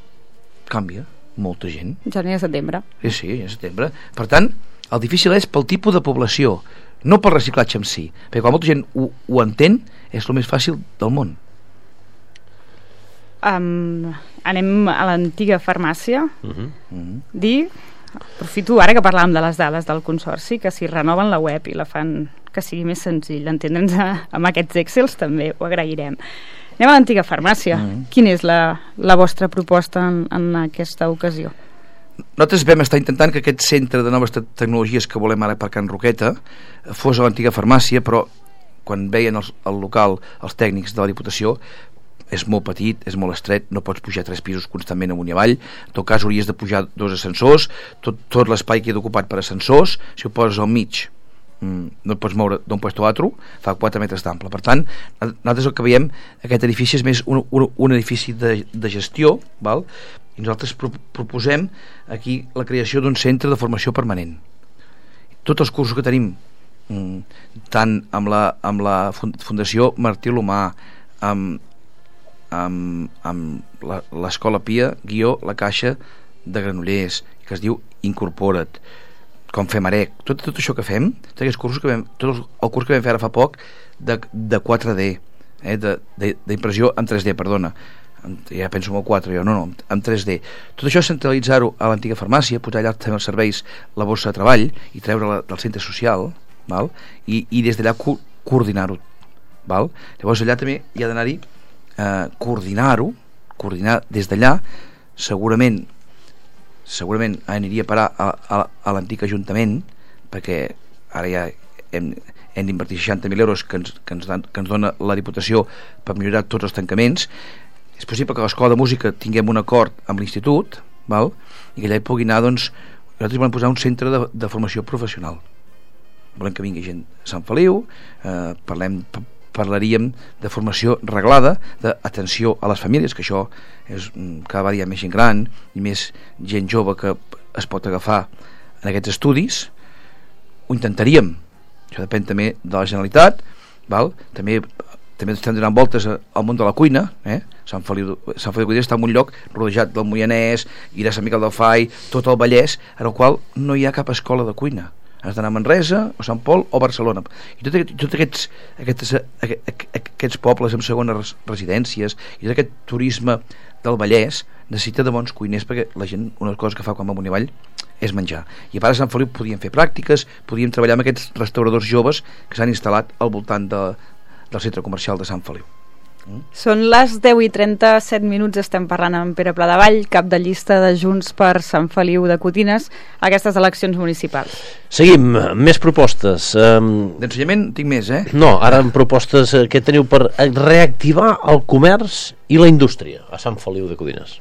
canvia molta gent. Gener a setembre. Sí, sí, a setembre. Per tant, el difícil és pel tipus de població, no pel reciclatge en si, perquè quan molta gent ho, ho entén és el més fàcil del món. Um, anem a l'antiga farmàcia. Uh -huh. Mm -hmm. Dir, aprofito ara que parlàvem de les dades del Consorci, que si renoven la web i la fan que sigui més senzill d'entendre'ns amb aquests Excels, també ho agrairem. Anem a l'antiga farmàcia. Mm -hmm. Quina és la, la vostra proposta en, en aquesta ocasió? Nosaltres vam estar intentant que aquest centre de noves te tecnologies que volem ara per Can Roqueta fos a l'antiga farmàcia, però quan veien el, el local, els tècnics de la Diputació, és molt petit, és molt estret, no pots pujar tres pisos constantment amunt i avall, en tot cas hauries de pujar dos ascensors, tot, tot l'espai queda ocupat per ascensors, si ho poses al mig no et pots moure d'un lloc a l'altre, fa quatre metres d'ample. Per tant, nosaltres el que veiem, aquest edifici és més un, un, un edifici de, de gestió, val? I nosaltres pro proposem aquí la creació d'un centre de formació permanent. Tots els cursos que tenim, tant amb la, amb la Fundació Martí Lomà, amb, amb, amb l'Escola Pia, guió la Caixa de Granollers, que es diu Incorpora't, com fem Arec, tot, tot això que fem, tots aquests cursos que vam, tot el, el curs que vam fer ara fa poc de, de quatre D, eh, d'impressió en tres D, perdona, ja penso en el quatre, jo no, no, en tres D. Tot això centralitzar-ho a l'antiga farmàcia, posar allà també els serveis, la borsa de treball i treure-la del centre social, val? I, i des d'allà co coordinar-ho, val? Llavors allà també hi ha d'anar-hi eh, coordinar-ho, coordinar des d'allà, segurament segurament aniria a parar a, a, a l'antic Ajuntament, perquè ara ja hem, hem d'invertir seixanta mil euros que ens, que, ens dan, que ens dona la Diputació per millorar tots els tancaments. És possible que a l'Escola de Música tinguem un acord amb l'Institut, val? I que allà hi pugui anar, doncs, nosaltres volem posar un centre de, de formació professional. Volem que vingui gent a Sant Feliu, eh, parlem, parlaríem de formació reglada, d'atenció a les famílies, que això és cada vegada més gent gran i més gent jove que es pot agafar en aquests estudis. Ho intentaríem, això depèn també de la Generalitat, val? També també estem donant voltes al món de la cuina, eh? Sant Feliu, Sant Feliu de Codines està en un lloc rodejat del Moianès, irà a Sant Miquel del Fai, tot el Vallès, en el qual no hi ha cap escola de cuina. Has d'anar a Manresa, o Sant Pol o Barcelona. I tots tot aquests, aquests, aquests pobles amb segones residències i tot aquest turisme del Vallès necessita de bons cuiners, perquè la gent, una cosa que fa quan va amunt i avall és menjar. I a part a Sant Feliu podíem fer pràctiques, podíem treballar amb aquests restauradors joves que s'han instal·lat al voltant de, del centre comercial de Sant Feliu. Mm. Són les deu i trenta-set minuts, estem parlant amb Pere Pladevall, cap de llista de Junts per Sant Feliu de Codines a aquestes eleccions municipals. Seguim, més propostes. Um... D'ensenyament tinc més, eh? No, ara en propostes que teniu per reactivar el comerç i la indústria a Sant Feliu de Codines.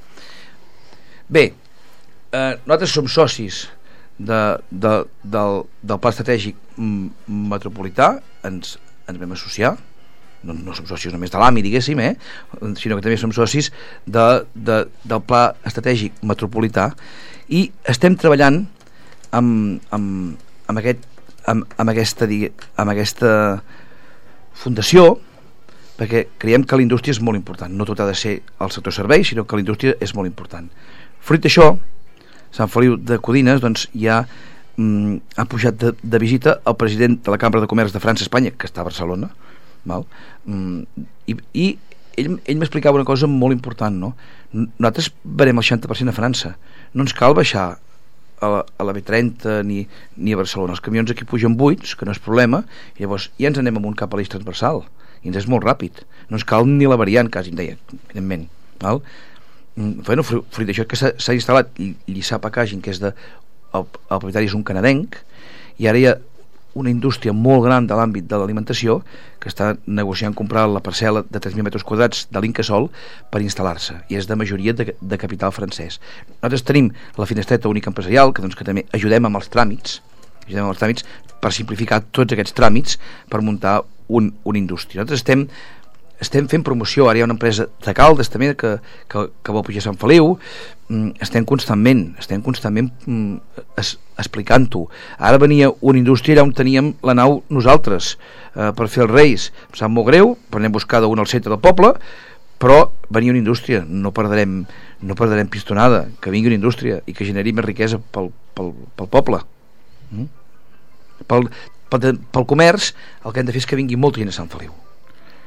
Bé, eh, nosaltres som socis de, de, del, del Pla Estratègic Metropolità, ens, ens vam associar, no, no som socis només de l'A M I, diguéssim, eh? Sinó que també som socis de, de, del Pla Estratègic Metropolità, i estem treballant amb, amb, amb, aquest, amb, amb, aquesta, amb aquesta fundació, perquè creiem que la indústria és molt important. No tot ha de ser el sector serveis, sinó que la indústria és molt important. Fruit d'això, Sant Feliu de Codines, doncs, ja mm, ha pujat de, de visita el president de la Cambra de Comerç de França-Espanya, que està a Barcelona, val? Mm, i, i ell, ell m'explicava una cosa molt important, no? Nosaltres verem el seixanta per cent a França, no ens cal baixar a la, a la B trenta ni, ni a Barcelona. Els camions aquí pugen buits, que no és problema, i llavors ja ens anem amunt cap a l'eix transversal, i ens és molt ràpid, no ens cal ni la variant, quasi em deia, evidentment, val? Bueno, fruit d'això que s'ha instal·lat Lliçà Packaging, que és de, el, el propietari és un canadenc, i ara hi ha una indústria molt gran de l'àmbit de l'alimentació que està negociant comprar la parcel·la de tres mil metres quadrats de l'Incasòl per instal·lar-se, i és de majoria de, de capital francès. Nosaltres tenim la finestreta única empresarial, que, doncs, que també ajudem amb els tràmits ajudem amb els tràmits per simplificar tots aquests tràmits per muntar un, una indústria. Nosaltres estem estem fent promoció, ara hi ha una empresa de Caldes també que, que, que vol pujar a Sant Feliu, estem constantment estem constantment es, explicant-ho. Ara venia una indústria allà on teníem la nau nosaltres eh, per fer els Reis, em sap molt greu, però anem buscada una al centre del poble, però venia una indústria, no perdrem no perdrem pistonada, que vingui una indústria i que generi més riquesa pel, pel, pel poble. mm? pel, pel, pel comerç el que hem de fer és que vingui molta gent a Sant Feliu.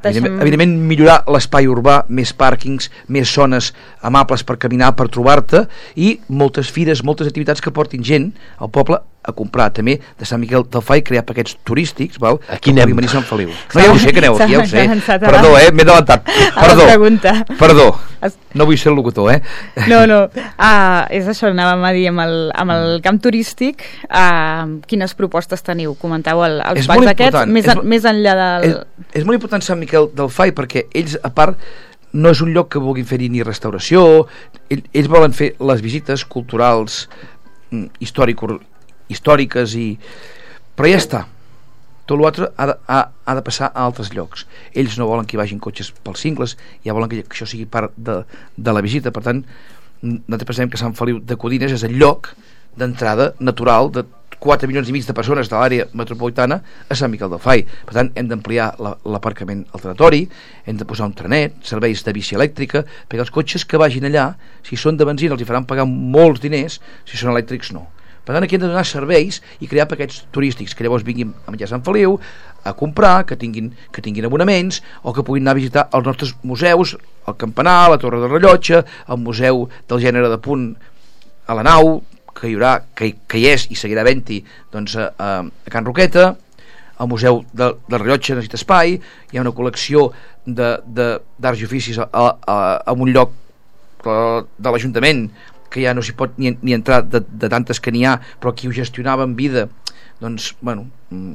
Deixem... Evidentment, evidentment millorar l'espai urbà, més pàrquings, més zones amables per caminar, per trobar-te, i moltes fires, moltes activitats que portin gent al poble a comprar. També de Sant Miquel del Fai crear paquets turístics, val? Aquí anem. Venir a Sant Feliu. No, ja ho sé que aneu aquí, ja ho sé. Perdó, eh? M'he adelantat. Perdó. Perdó. No vull ser el locutor, eh? No, no. Uh, és això, anàvem a dir amb el, amb el camp turístic, uh, quines propostes teniu? Comenteu el, els parcs aquests, més, en, més enllà del... És, és molt important Sant Miquel del Fai, perquè ells, a part, no és un lloc que vulguin fer-hi ni restauració, ells, ells volen fer les visites culturals, històriques, històriques i... però ja està, tot l'altre ha, de, ha, ha de passar a altres llocs. Ells no volen que hi vagin cotxes pels cingles, ja volen que, que això sigui part de, de la visita. Per tant, nosaltres pensem que Sant Feliu de Codines és el lloc d'entrada natural de quatre milions i mig de persones de l'àrea metropolitana a Sant Miquel del Fai. Per tant, hem d'ampliar l'aparcament alternatori, hem de posar un trenet, serveis de bici elèctrica, perquè els cotxes que vagin allà, si són de benzina els hi faran pagar molts diners, si són elèctrics no. Per tant, aquí hem de donar serveis i crear paquets turístics que llavors vinguin a menjar a Sant Feliu, a comprar, que tinguin, que tinguin abonaments, o que puguin anar a visitar els nostres museus, el Campanar, la Torre del Rellotge, el Museu del Gènere de Punt a la Nau, que hi haurà, que, que hi és i seguirà havent-hi, doncs, a, a Can Roqueta, al Museu de, del Rellotge necessita espai, hi ha una col·lecció d'arts i oficis a, a, a, a un lloc de l'Ajuntament que ja no s'hi pot ni, ni entrar de, de tantes que n'hi ha, però qui ho gestionava en vida doncs, bueno,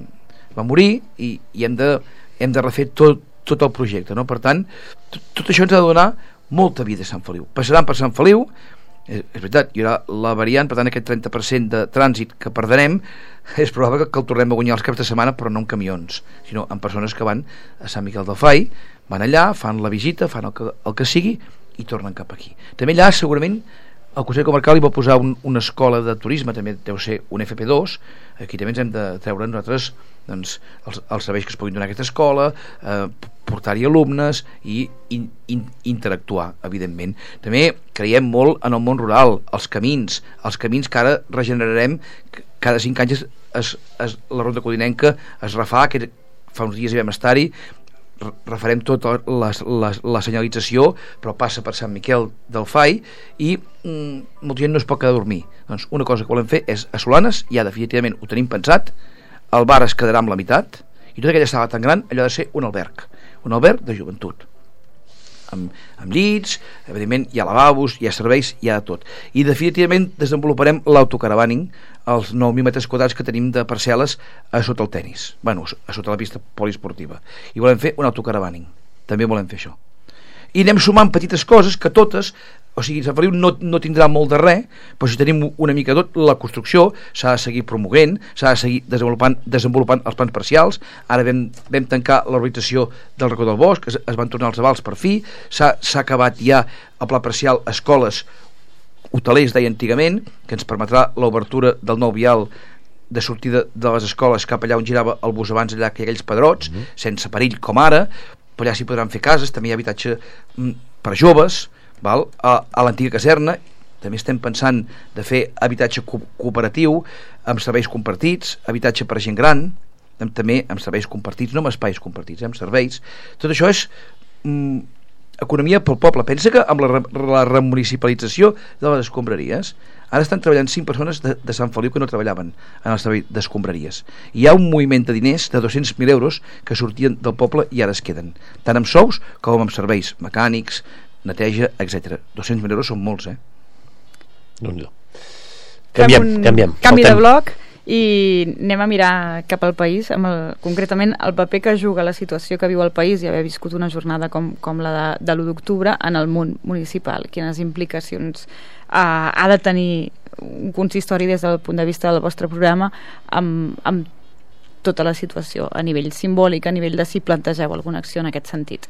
va morir i, i hem, de, hem de refer tot, tot el projecte, no? Per tant, tot, tot això ens ha de donar molta vida a Sant Feliu. Passaran per Sant Feliu, és, és veritat, hi haurà la variant, per tant aquest trenta per cent de trànsit que perdrem és probable que, que el tornem a guanyar els caps de setmana, però no en camions, sinó en persones que van a Sant Miquel del Fai, van allà, fan la visita, fan el que, el que sigui i tornen cap aquí. També allà segurament el Consell Comarcal hi va posar un, una escola de turisme, també deu ser un F P dos, aquí també ens hem de treure nosaltres doncs, els, els serveis que es puguin donar a aquesta escola, eh, portar-hi alumnes i in, in, interactuar, evidentment. També creiem molt en el món rural, els camins, els camins que ara regenerarem, cada cinc anys es, es, es, la Ronda Codinenca es refà, que fa uns dies hi vam estar-hi, refarem tota la, la, la senyalització, però passa per Sant Miquel del Fai i mm, molta gent no es pot quedar a dormir. Doncs una cosa que volem fer és a Solanes, ja definitivament ho tenim pensat, el bar es quedarà amb la meitat i tota aquella sala tan gran allò ha de ser un alberg, un alberg de joventut amb, amb llits, evidentment hi ha lavabos, hi ha serveis, hi ha de tot, i definitivament desenvoluparem l'autocaravaning, els nou mil metres quadrats que tenim de parcel·les a sota el tenis, bueno, a sota la pista poliesportiva, i volem fer un autocaravaning, també volem fer això, i anem sumant petites coses que totes, o sigui, Sant Feliu no, no tindrà molt de res, però si tenim una mica tot, la construcció s'ha de seguir promoguent, s'ha de seguir desenvolupant, desenvolupant els plans parcials. Ara vam, vam tancar l'organització del Racó del Bosc, es, es van tornar els avals per fi, s'ha acabat ja el pla parcial escoles hotelers, deia antigament, que ens permetrà l'obertura del nou vial de sortida de les escoles cap allà on girava el bus abans, allà que hi ha aquells pedrots, mm-hmm. sense perill com ara, però allà s'hi podran fer cases, també hi ha habitatge mm, per joves, val? A, a l'antiga caserna també estem pensant de fer habitatge co cooperatiu amb serveis compartits, habitatge per gent gran, amb, també amb serveis compartits, no amb espais compartits, eh, amb serveis. Tot això és mm, economia pel poble. Pensa que amb la, la remunicipalització de les escombraries ara estan treballant cinc persones de, de Sant Feliu que no treballaven en el servei d'escombraries. Hi ha un moviment de diners de dos-cents mil euros que sortien del poble i ara es queden, tant amb sous com amb serveis mecànics, neteja, etcètera. dos-cents mil euros són molts, eh? Doncs no. Canviem, canviem. Canvi de bloc i anem a mirar cap al país, amb el, concretament el paper que juga la situació que viu el país i haver viscut una jornada com, com la de, de l'u d'octubre en el món municipal. Quines implicacions uh, ha de tenir un consistori des del punt de vista del vostre programa amb, amb tota la situació a nivell simbòlic, a nivell de si plantegeu alguna acció en aquest sentit?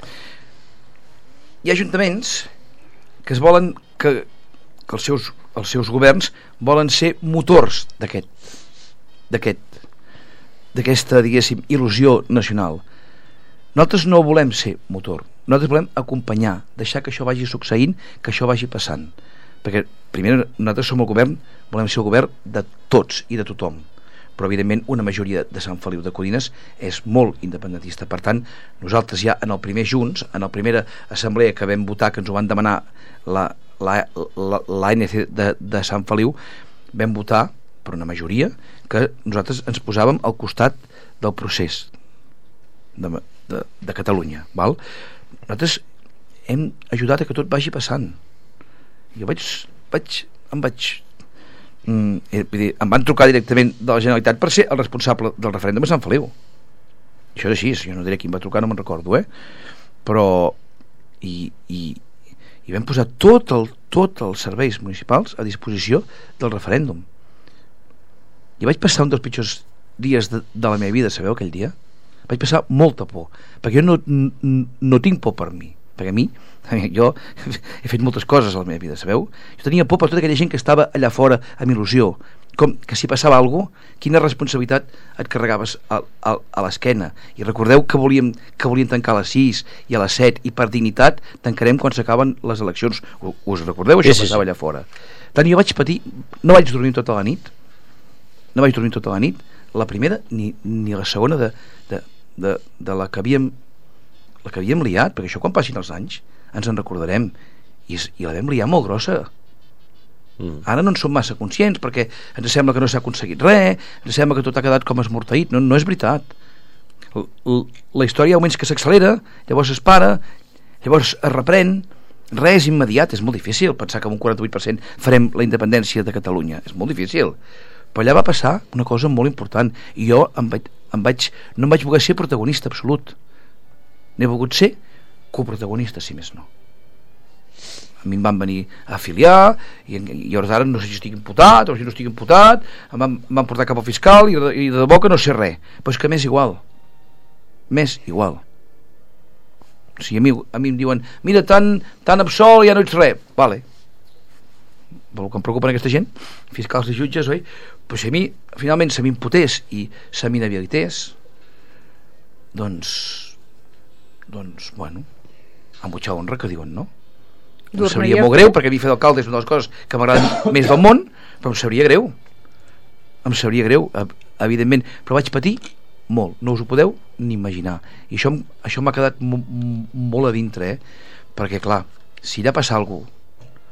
Hi ha ajuntaments que es volen que, que els, seus, els seus governs volen ser motors d'aquest d'aquest d'aquesta, diguéssim, il·lusió nacional. Nosaltres no volem ser motor, nosaltres volem acompanyar, deixar que això vagi succeint, que això vagi passant, perquè primer nosaltres som el govern, volem ser el govern de tots i de tothom, però evidentment una majoria de Sant Feliu de Codines és molt independentista. Per tant, nosaltres ja en el primer Junts, en la primera assemblea que vam votar, que ens ho van demanar la, la, la, l'A N C de, de Sant Feliu, vam votar per una majoria que nosaltres ens posàvem al costat del procés de, de, de Catalunya, val? Nosaltres hem ajudat a que tot vagi passant. Jo vaig, vaig em vaig mm, eh, dir, em van trucar directament de la Generalitat per ser el responsable del referèndum a Sant Feliu. Això és així, jo no diré qui em va trucar, no me'n recordo, eh? Però i, i, i vam posar tot el, tot els serveis municipals a disposició del referèndum. I vaig passar un dels pitjors dies de, de la meva vida, sabeu, aquell dia? Vaig passar molta por, perquè jo no, no, no tinc por per mi, perquè a mi, a mi jo he fet moltes coses a la meva vida, sabeu? Jo tenia por per tota aquella gent que estava allà fora amb il·lusió, com que si passava alguna cosa, quina responsabilitat et carregaves a, a, a l'esquena. I recordeu que volíem, que volíem tancar a les sis i a les set, i per dignitat tancarem quan s'acaben les eleccions. U, us recordeu? Això sí, passava allà fora. Tant jo vaig patir, no vaig dormir tota la nit, no vaig dormir tota la nit, la primera ni, ni la segona de, de, de, de la que havíem la que havíem liat, perquè això quan passin els anys ens en recordarem, i, i la vam liar molt grossa. mm. Ara no en som massa conscients perquè ens sembla que no s'ha aconseguit res, ens sembla que tot ha quedat com esmorteït. No, no és veritat. L, l, la història hi ha moments que s'accelera, llavors es para, llavors es reprèn. Res és immediat, és molt difícil pensar que amb un quaranta-vuit per cent farem la independència de Catalunya, és molt difícil. Però allà va passar una cosa molt important, i jo em vaig, em vaig, no em vaig voler ser protagonista absolut. N'he volgut ser coprotagonista, si més no. A mi em van venir a afiliar, i, i hores d'ara no sé si estic imputat o si no estic imputat, em van, em van portar cap al fiscal, i, i de debò que no sé res. Però és que m'és igual. M'és igual. O sigui, a mi, a mi em diuen, mira, tan, tan absolt, ja no ets res. Vale. El que em preocupen aquesta gent, fiscals i jutges, oi? Però si a mi, finalment, se m'imputés i se m'inhabilités, doncs, doncs, bueno, amb mucha honra, que diuen, no? Em sabria molt greu, perquè a mi fer d'alcalde és una de les coses que m'agraden més del món, però em sabria greu. Em sabria greu, evidentment, però vaig patir molt, no us ho podeu ni imaginar. I això, això m'ha quedat molt a dintre, eh? Perquè, clar, si allà passa alguna cosa,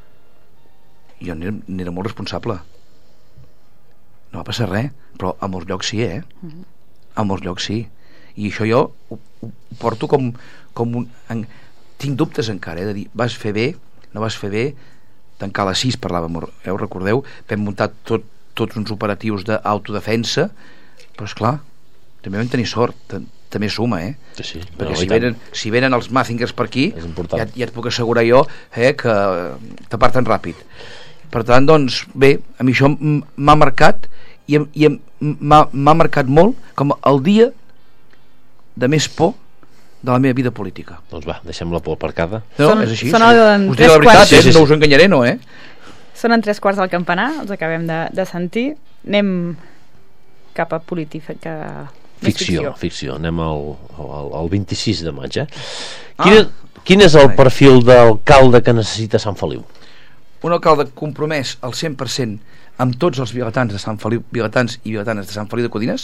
jo n'era molt responsable. No va passar res, però a molts llocs sí, eh? A molts llocs sí. I això jo ho, ho porto com, com un... En, tinc dubtes encara, eh? De dir, vas fer bé, no vas fer bé, tancar a les sis, parlàvem, eh? Ho recordeu? Vam muntar tot, tots uns operatius d'autodefensa, però esclar, també vam tenir sort, també suma, eh? Sí, sí. Perquè no, si, venen, si venen els Mazingers per aquí, ja, ja et puc assegurar jo, eh, que t'aparten ràpid. Per tant, doncs, bé, a mi això m'ha marcat, i, i m'ha marcat molt com el dia de més por de la meva vida política. Doncs va, deixem la por aparcada. No, són, és així. Són us diré la veritat, quarts, eh? No us enganyaré, no, eh? Són en tres quarts del campanar, els acabem de, de sentir. Anem cap a política. Ficció, ficció, ficció. Anem al, al, al vint-i-sis de maig, eh? Ah. Quin, quin és el perfil d'alcalde que necessita Sant Feliu? Un alcalde compromès al cent per cent amb tots els vilatans de Sant Feliu, vilatans i vilatanes de Sant Feliu de Codines,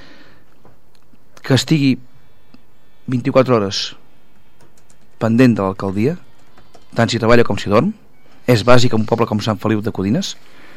que estigui vint-i-quatre hores pendent de l'alcaldia, tant si treballa com si dorm. És bàsic en un poble com Sant Feliu de Codines.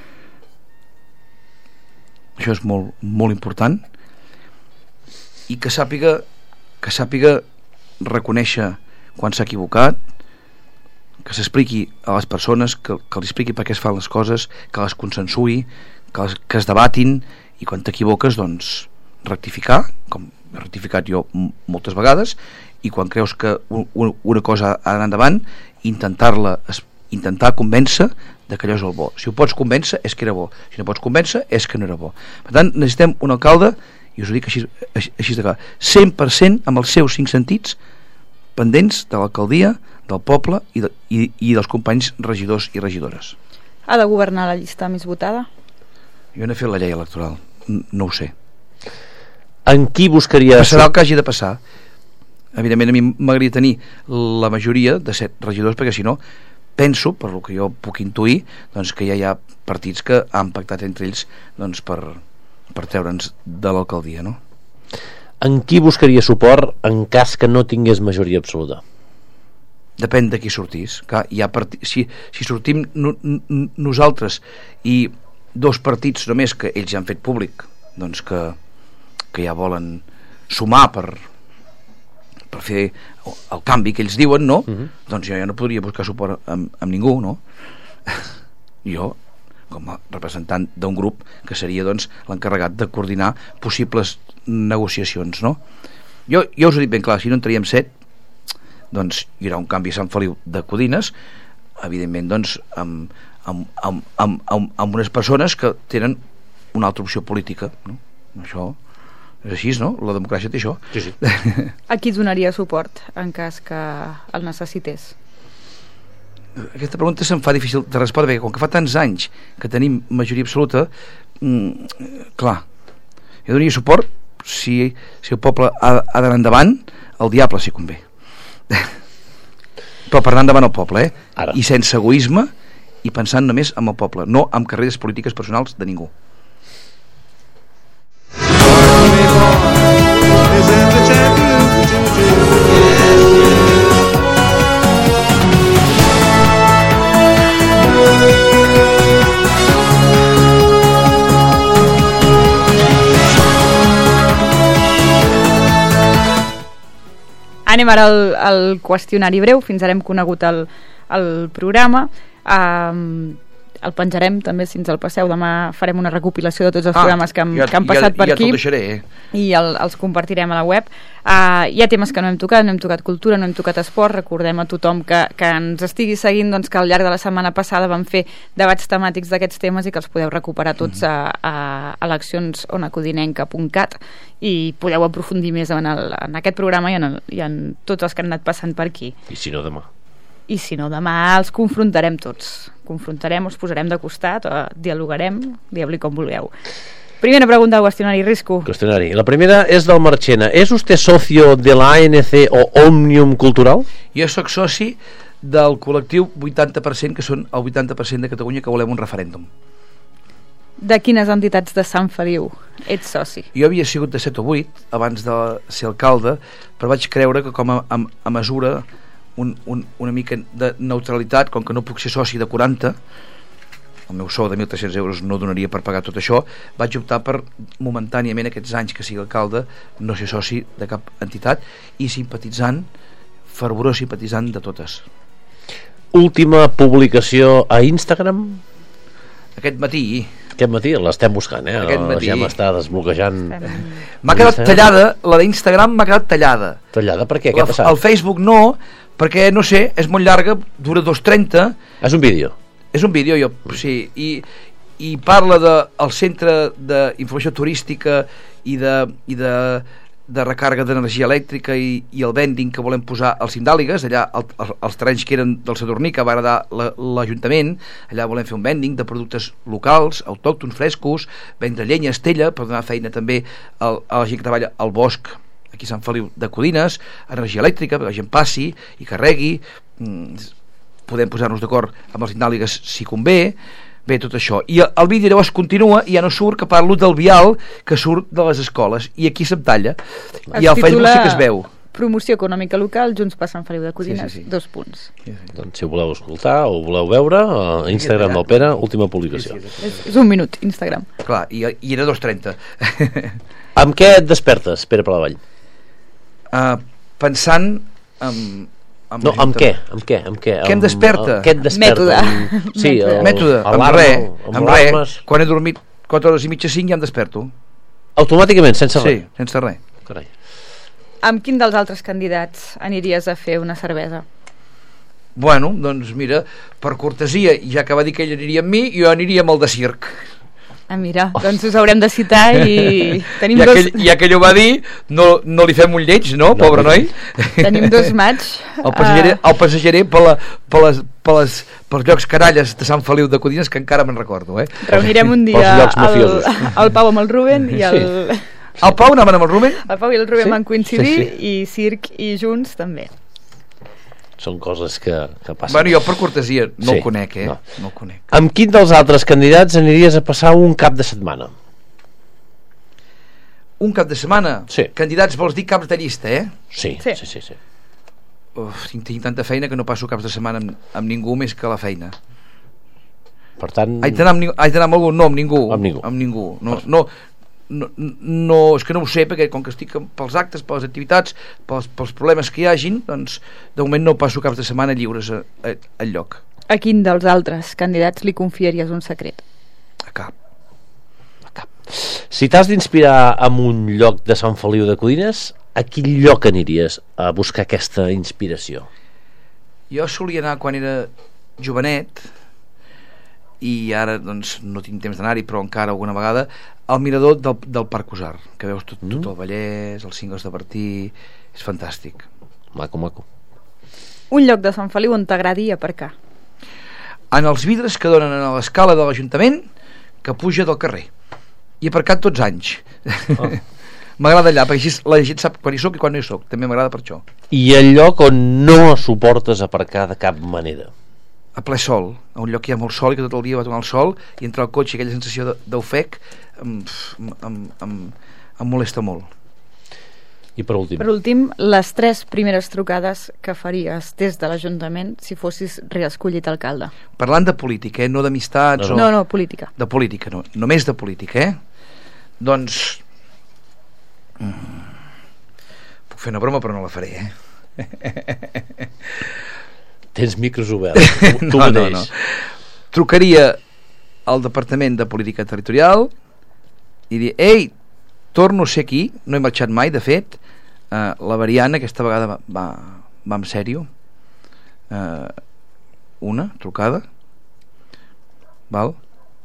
Això és molt, molt important. I que sàpiga que sàpiga reconèixer quan s'ha equivocat, que s'expliqui a les persones, que, que li expliqui per què es fan les coses, que les consensui, que, les, que es debatin, i quan t'equivoques, doncs, rectificar, com he rectificat jo moltes vegades, i quan creus que un, una cosa ha d'anar endavant, intentar-la, intentar convèncer de que allò és el bo. Si ho pots convèncer, és que era bo. Si no pots convèncer, és que no era bo. Per tant, necessitem un alcalde, i us ho dic així, així de clar, cent per cent amb els seus cinc sentits pendents de l'alcaldia, del poble i, de, i, i dels companys regidors i regidores. Ha de governar la llista més votada? Jo no he fet la llei electoral, no ho sé. En qui buscaria... Passarà el que hagi de passar. Evidentment a mi m'agradaria tenir la majoria de set regidors, perquè si no penso, per lo que jo puc intuir, doncs que ja hi ha partits que han pactat entre ells doncs per, per treure'ns de l'alcaldia, no? En qui buscaria suport en cas que no tingués majoria absoluta? Depèn de qui sortís. Clar, hi ha parti... si, si sortim no, no, nosaltres i dos partits només que ells ja han fet públic, doncs que, que ja volen sumar per, per fer el canvi que ells diuen, no? Uh-huh. Doncs jo ja no podria buscar suport amb, amb ningú, no? Jo, com a representant d'un grup que seria doncs l'encarregat de coordinar possibles negociacions, no? Jo, jo us ho dic ben clar, si no en traiem set, doncs hi haurà un canvi a Sant Feliu de Codines, evidentment doncs amb, amb, amb, amb, amb, amb unes persones que tenen una altra opció política, no? Això és així, no? La democràcia té això. Sí, sí. A qui donaria suport en cas que el necessités? Aquesta pregunta se'm fa difícil de respondre, perquè com que fa tants anys que tenim majoria absoluta, mm, clar, jo donaria suport si, si el poble ha, ha d'anar endavant, el diable si convé. Però per anar endavant el poble, eh? Ara. I sense egoisme i pensant només en el poble, no en carreres polítiques personals de ningú. Anem ara al, al qüestionari breu. Fins ara hem conegut el, el programa. Um, el penjarem també si ens el passeu. Demà farem una recopilació de tots els ah, programes que hem, ja, que han passat ja, per ja aquí, deixaré, eh? i el, els compartirem a la web. Uh, hi ha temes que no hem tocat, no hem tocat cultura, no hem tocat esport. Recordem a tothom que, que ens estigui seguint doncs, que al llarg de la setmana passada vam fer debats temàtics d'aquests temes i que els podeu recuperar tots mm-hmm. a, a eleccions onacodinenca punt cat i podeu aprofundir més en, el, en aquest programa i en, el, i en tots els que han anat passant per aquí. I si no demà? I si no demà els confrontarem tots. Confrontarem, us posarem de costat, o dialogarem, dieu-li com vulgueu. Primera pregunta al qüestionari, Risco. Qüestionari. La primera és del Marchena. ¿Es usted socio de la A N C o Òmnium Cultural? Jo sóc soci del col·lectiu vuitanta per cent, que són el vuitanta per cent de Catalunya que volem un referèndum. De quines entitats de Sant Feliu ets soci? Jo havia sigut de set o vuit abans de ser alcalde, però vaig creure que com a, a, a mesura un, un, una mica de neutralitat, com que no puc ser soci de quaranta, el meu sou de mil tres-cents euros no donaria per pagar tot això, vaig optar per momentàniament aquests anys que sigui alcalde no ser soci de cap entitat i simpatitzant, fervorós simpatitzant de totes. Última publicació a Instagram? Aquest matí Aquest matí l'estem buscant, eh? Aquest matí. Ja m'està desbloquejant. M'ha quedat tallada, la d'Instagram m'ha quedat tallada. Tallada? Per què? Què la, ha passat? El Facebook no, perquè, no sé, és molt llarga, dura dos trenta. És un vídeo? És un vídeo, jo, sí, i, i parla del de, centre d'informació turística i de, i de, de recàrrega d'energia elèctrica i, i el vending que volem posar als Cindàligues, allà el, el, els terrenys que eren del Sadurní, que va heredar l'Ajuntament, allà volem fer un vending de productes locals, autòctons, frescos, vendre llenya, estella, per donar feina també al, a la gent que treballa al bosc, aquí a Sant Feliu de Codines, energia elèctrica, perquè la gent passi i carregui, podem posar-nos d'acord amb els Cindàligues si convé. Bé, tot això. I el, el vídeo llavors continua i ja no surt, que parlo del vial que surt de les escoles. I aquí se'm talla. I al Facebook sí que es veu. Promoció econòmica local, Junts per Sant Feliu de Codines, sí, sí, sí. dos punts. Sí, sí. Doncs si ho voleu escoltar o voleu veure, a Instagram del Pere, última publicació. Sí, sí, sí. És, és un minut, Instagram. Clar, i, i era dos trenta. Amb què et despertes, Pere Palavall? Uh, pensant en... No, amb què? Amb què? Amb què? Què em desperta? Què et desperta? Mètode. Amb... Sí, el, Mètode, amb res, amb res. Quan he dormit quatre hores i mitja, cinc, ja em desperto. Automàticament, sense res? Sí, sense res. Carai. Amb quin dels altres candidats aniries a fer una cervesa? Bueno, doncs mira, per cortesia, ja que va dir que ell aniria amb mi, jo aniria amb el de circ. Ah, mira, doncs us haurem de citar i tenim ja, dos... que, ja que ell ho va dir, no, no li fem un lleig, no, no pobre noi? Tenim dos maig. El passageré, el passageré per, la, per, les, per, les, per els llocs canalles de Sant Feliu de Codines, que encara me'n recordo, eh? Reunirem un dia el, el Pau amb el Ruben i el... Sí. El Pau anaven amb el Ruben? El Pau i el Ruben sí? van coincidir, sí, sí. i Circ i Junts també. Són coses que, que passen. Bueno, jo per cortesia no sí, el conec, eh? No. no el conec. Amb quin dels altres candidats aniries a passar un cap de setmana? un cap de setmana. Sí. Candidats vols dir caps de llista, eh? Sí, Sí. sí, sí, sí. Uf, tinc, tinc tanta feina que no passo caps de setmana amb, amb ningú més que la feina. Per tant... Haig d'anar amb, ni- haig d'anar amb algú? No, amb ningú. Amb ningú. Amb ningú. No, no, no, no, és que no ho sé, perquè com que estic pels actes, per les activitats, pels, pels problemes que hi hagin, doncs de moment no passo caps de setmana lliures a, a, al lloc. A quin dels altres candidats li confiaries un secret? A cap. Si t'has d'inspirar en un lloc de Sant Feliu de Codines, a quin lloc aniries a buscar aquesta inspiració? Jo solia anar quan era jovenet, i ara doncs no tinc temps d'anar-hi, però encara alguna vegada, al mirador del, del Parc Usar, que veus tot, tot el Vallès, els cingles de Bertí, és fantàstic. Maco, maco. Un lloc de Sant Feliu on t'agradi aparcar? En els vidres que donen a l'escala de l'Ajuntament que puja del carrer. Hi he aparcat tots anys. Oh. M'agrada allà, perquè així la gent sap quan hi soc i quan no hi soc. També m'agrada per això. I el lloc on no suportes aparcar de cap manera? A ple sol, a un lloc que hi ha molt sol i que tot el dia va donar el sol, i entrar al cotxe, aquella sensació de- d'ofec em, em, em, em molesta molt. I per últim? Per últim, les tres primeres trucades que faries des de l'Ajuntament si fossis reescollit alcalde. Parlant de política, eh? No d'amistats No, o... No, no, política. De política, no, només de política, eh? Doncs... Mm, puc fer una broma però no la faré, eh? Tens micros oberts, tu, tu no, no, mateix. no. Trucaria al Departament de Política Territorial i dir, ei, torno a ser aquí, no he marxat mai, de fet, uh, la variant aquesta vegada va, va, va en sèrio. Uh, una trucada, val?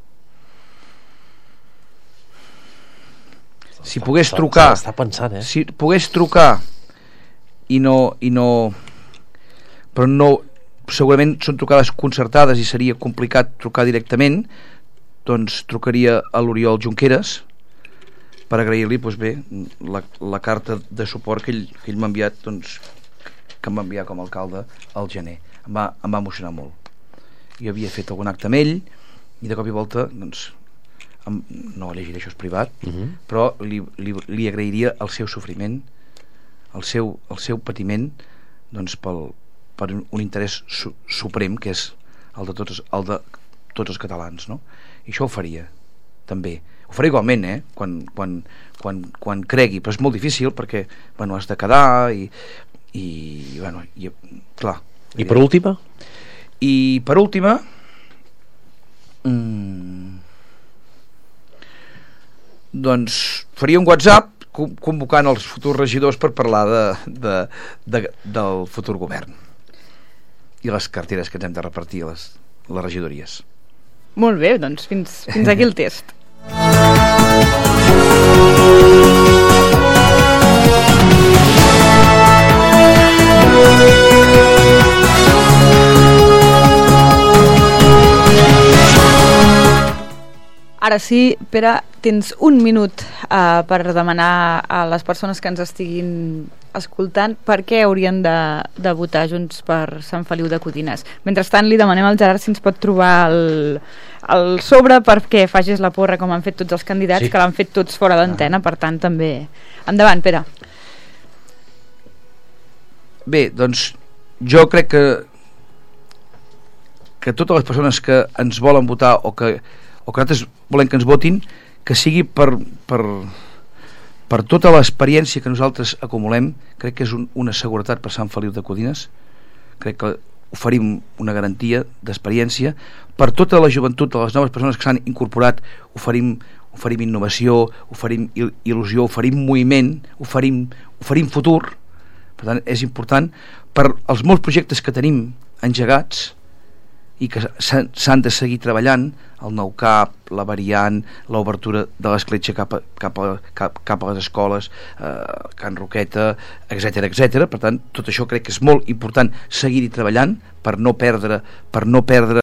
Si pogués Està- trucar, Està pensant, eh? si pogués trucar i no, i no però no, segurament són trucades concertades i seria complicat trucar directament, doncs trucaria a l'Oriol Junqueras per agrair-li, doncs bé, la, la carta de suport que ell, que ell m'ha enviat, doncs, que em va enviar com a alcalde al gener. Em va, em va emocionar molt. Jo havia fet algun acte amb ell i de cop i volta, doncs, em, no llegiré, això és privat, Uh -huh. però li, li, li agrairia el seu sofriment, el seu, el seu patiment, doncs pel, per un interès su, suprem, que és el de tots, el de tots els catalans, no? I això ho faria, també. Ho faré igualment, eh? Quan, quan, quan, quan cregui, però és molt difícil perquè, bueno, has de quedar i, i bueno, i, clar. I per última? I per última, mmm, doncs faria un WhatsApp co- convocant els futurs regidors per parlar de, de, de, del futur govern i les carteres que ens hem de repartir a les, les regidories. Molt bé, doncs fins, fins aquí el test. Ara sí, Pere, tens un minut uh, per demanar a les persones que ens estiguin escoltant per què haurien de, de votar Junts per Sant Feliu de Codines. Mentrestant li demanem al Gerard si ens pot trobar el, el sobre perquè facis la porra com han fet tots els candidats, Sí. que l'han fet tots fora d'antena, per tant també... Endavant, Pere. Bé, doncs jo crec que que totes les persones que ens volen votar o que, o que nosaltres volem que ens votin, que sigui per, per, per tota l'experiència que nosaltres acumulem. Crec que és un, una seguretat per Sant Feliu de Codines. Crec que oferim una garantia d'experiència. Per tota la joventut de les noves persones que s'han incorporat, oferim, oferim innovació, oferim il- il·lusió, oferim moviment, oferim, oferim futur. Per tant, és important per als molts projectes que tenim engegats i que s'han s'han de seguir treballant, el nou cap, la variant, l'obertura de l'escletxa cap, a, cap, a, cap, cap a les escoles, eh, Can Roqueta, etc etcètera. Per tant, tot això crec que és molt important seguir-hi treballant per no perdre, per no perdre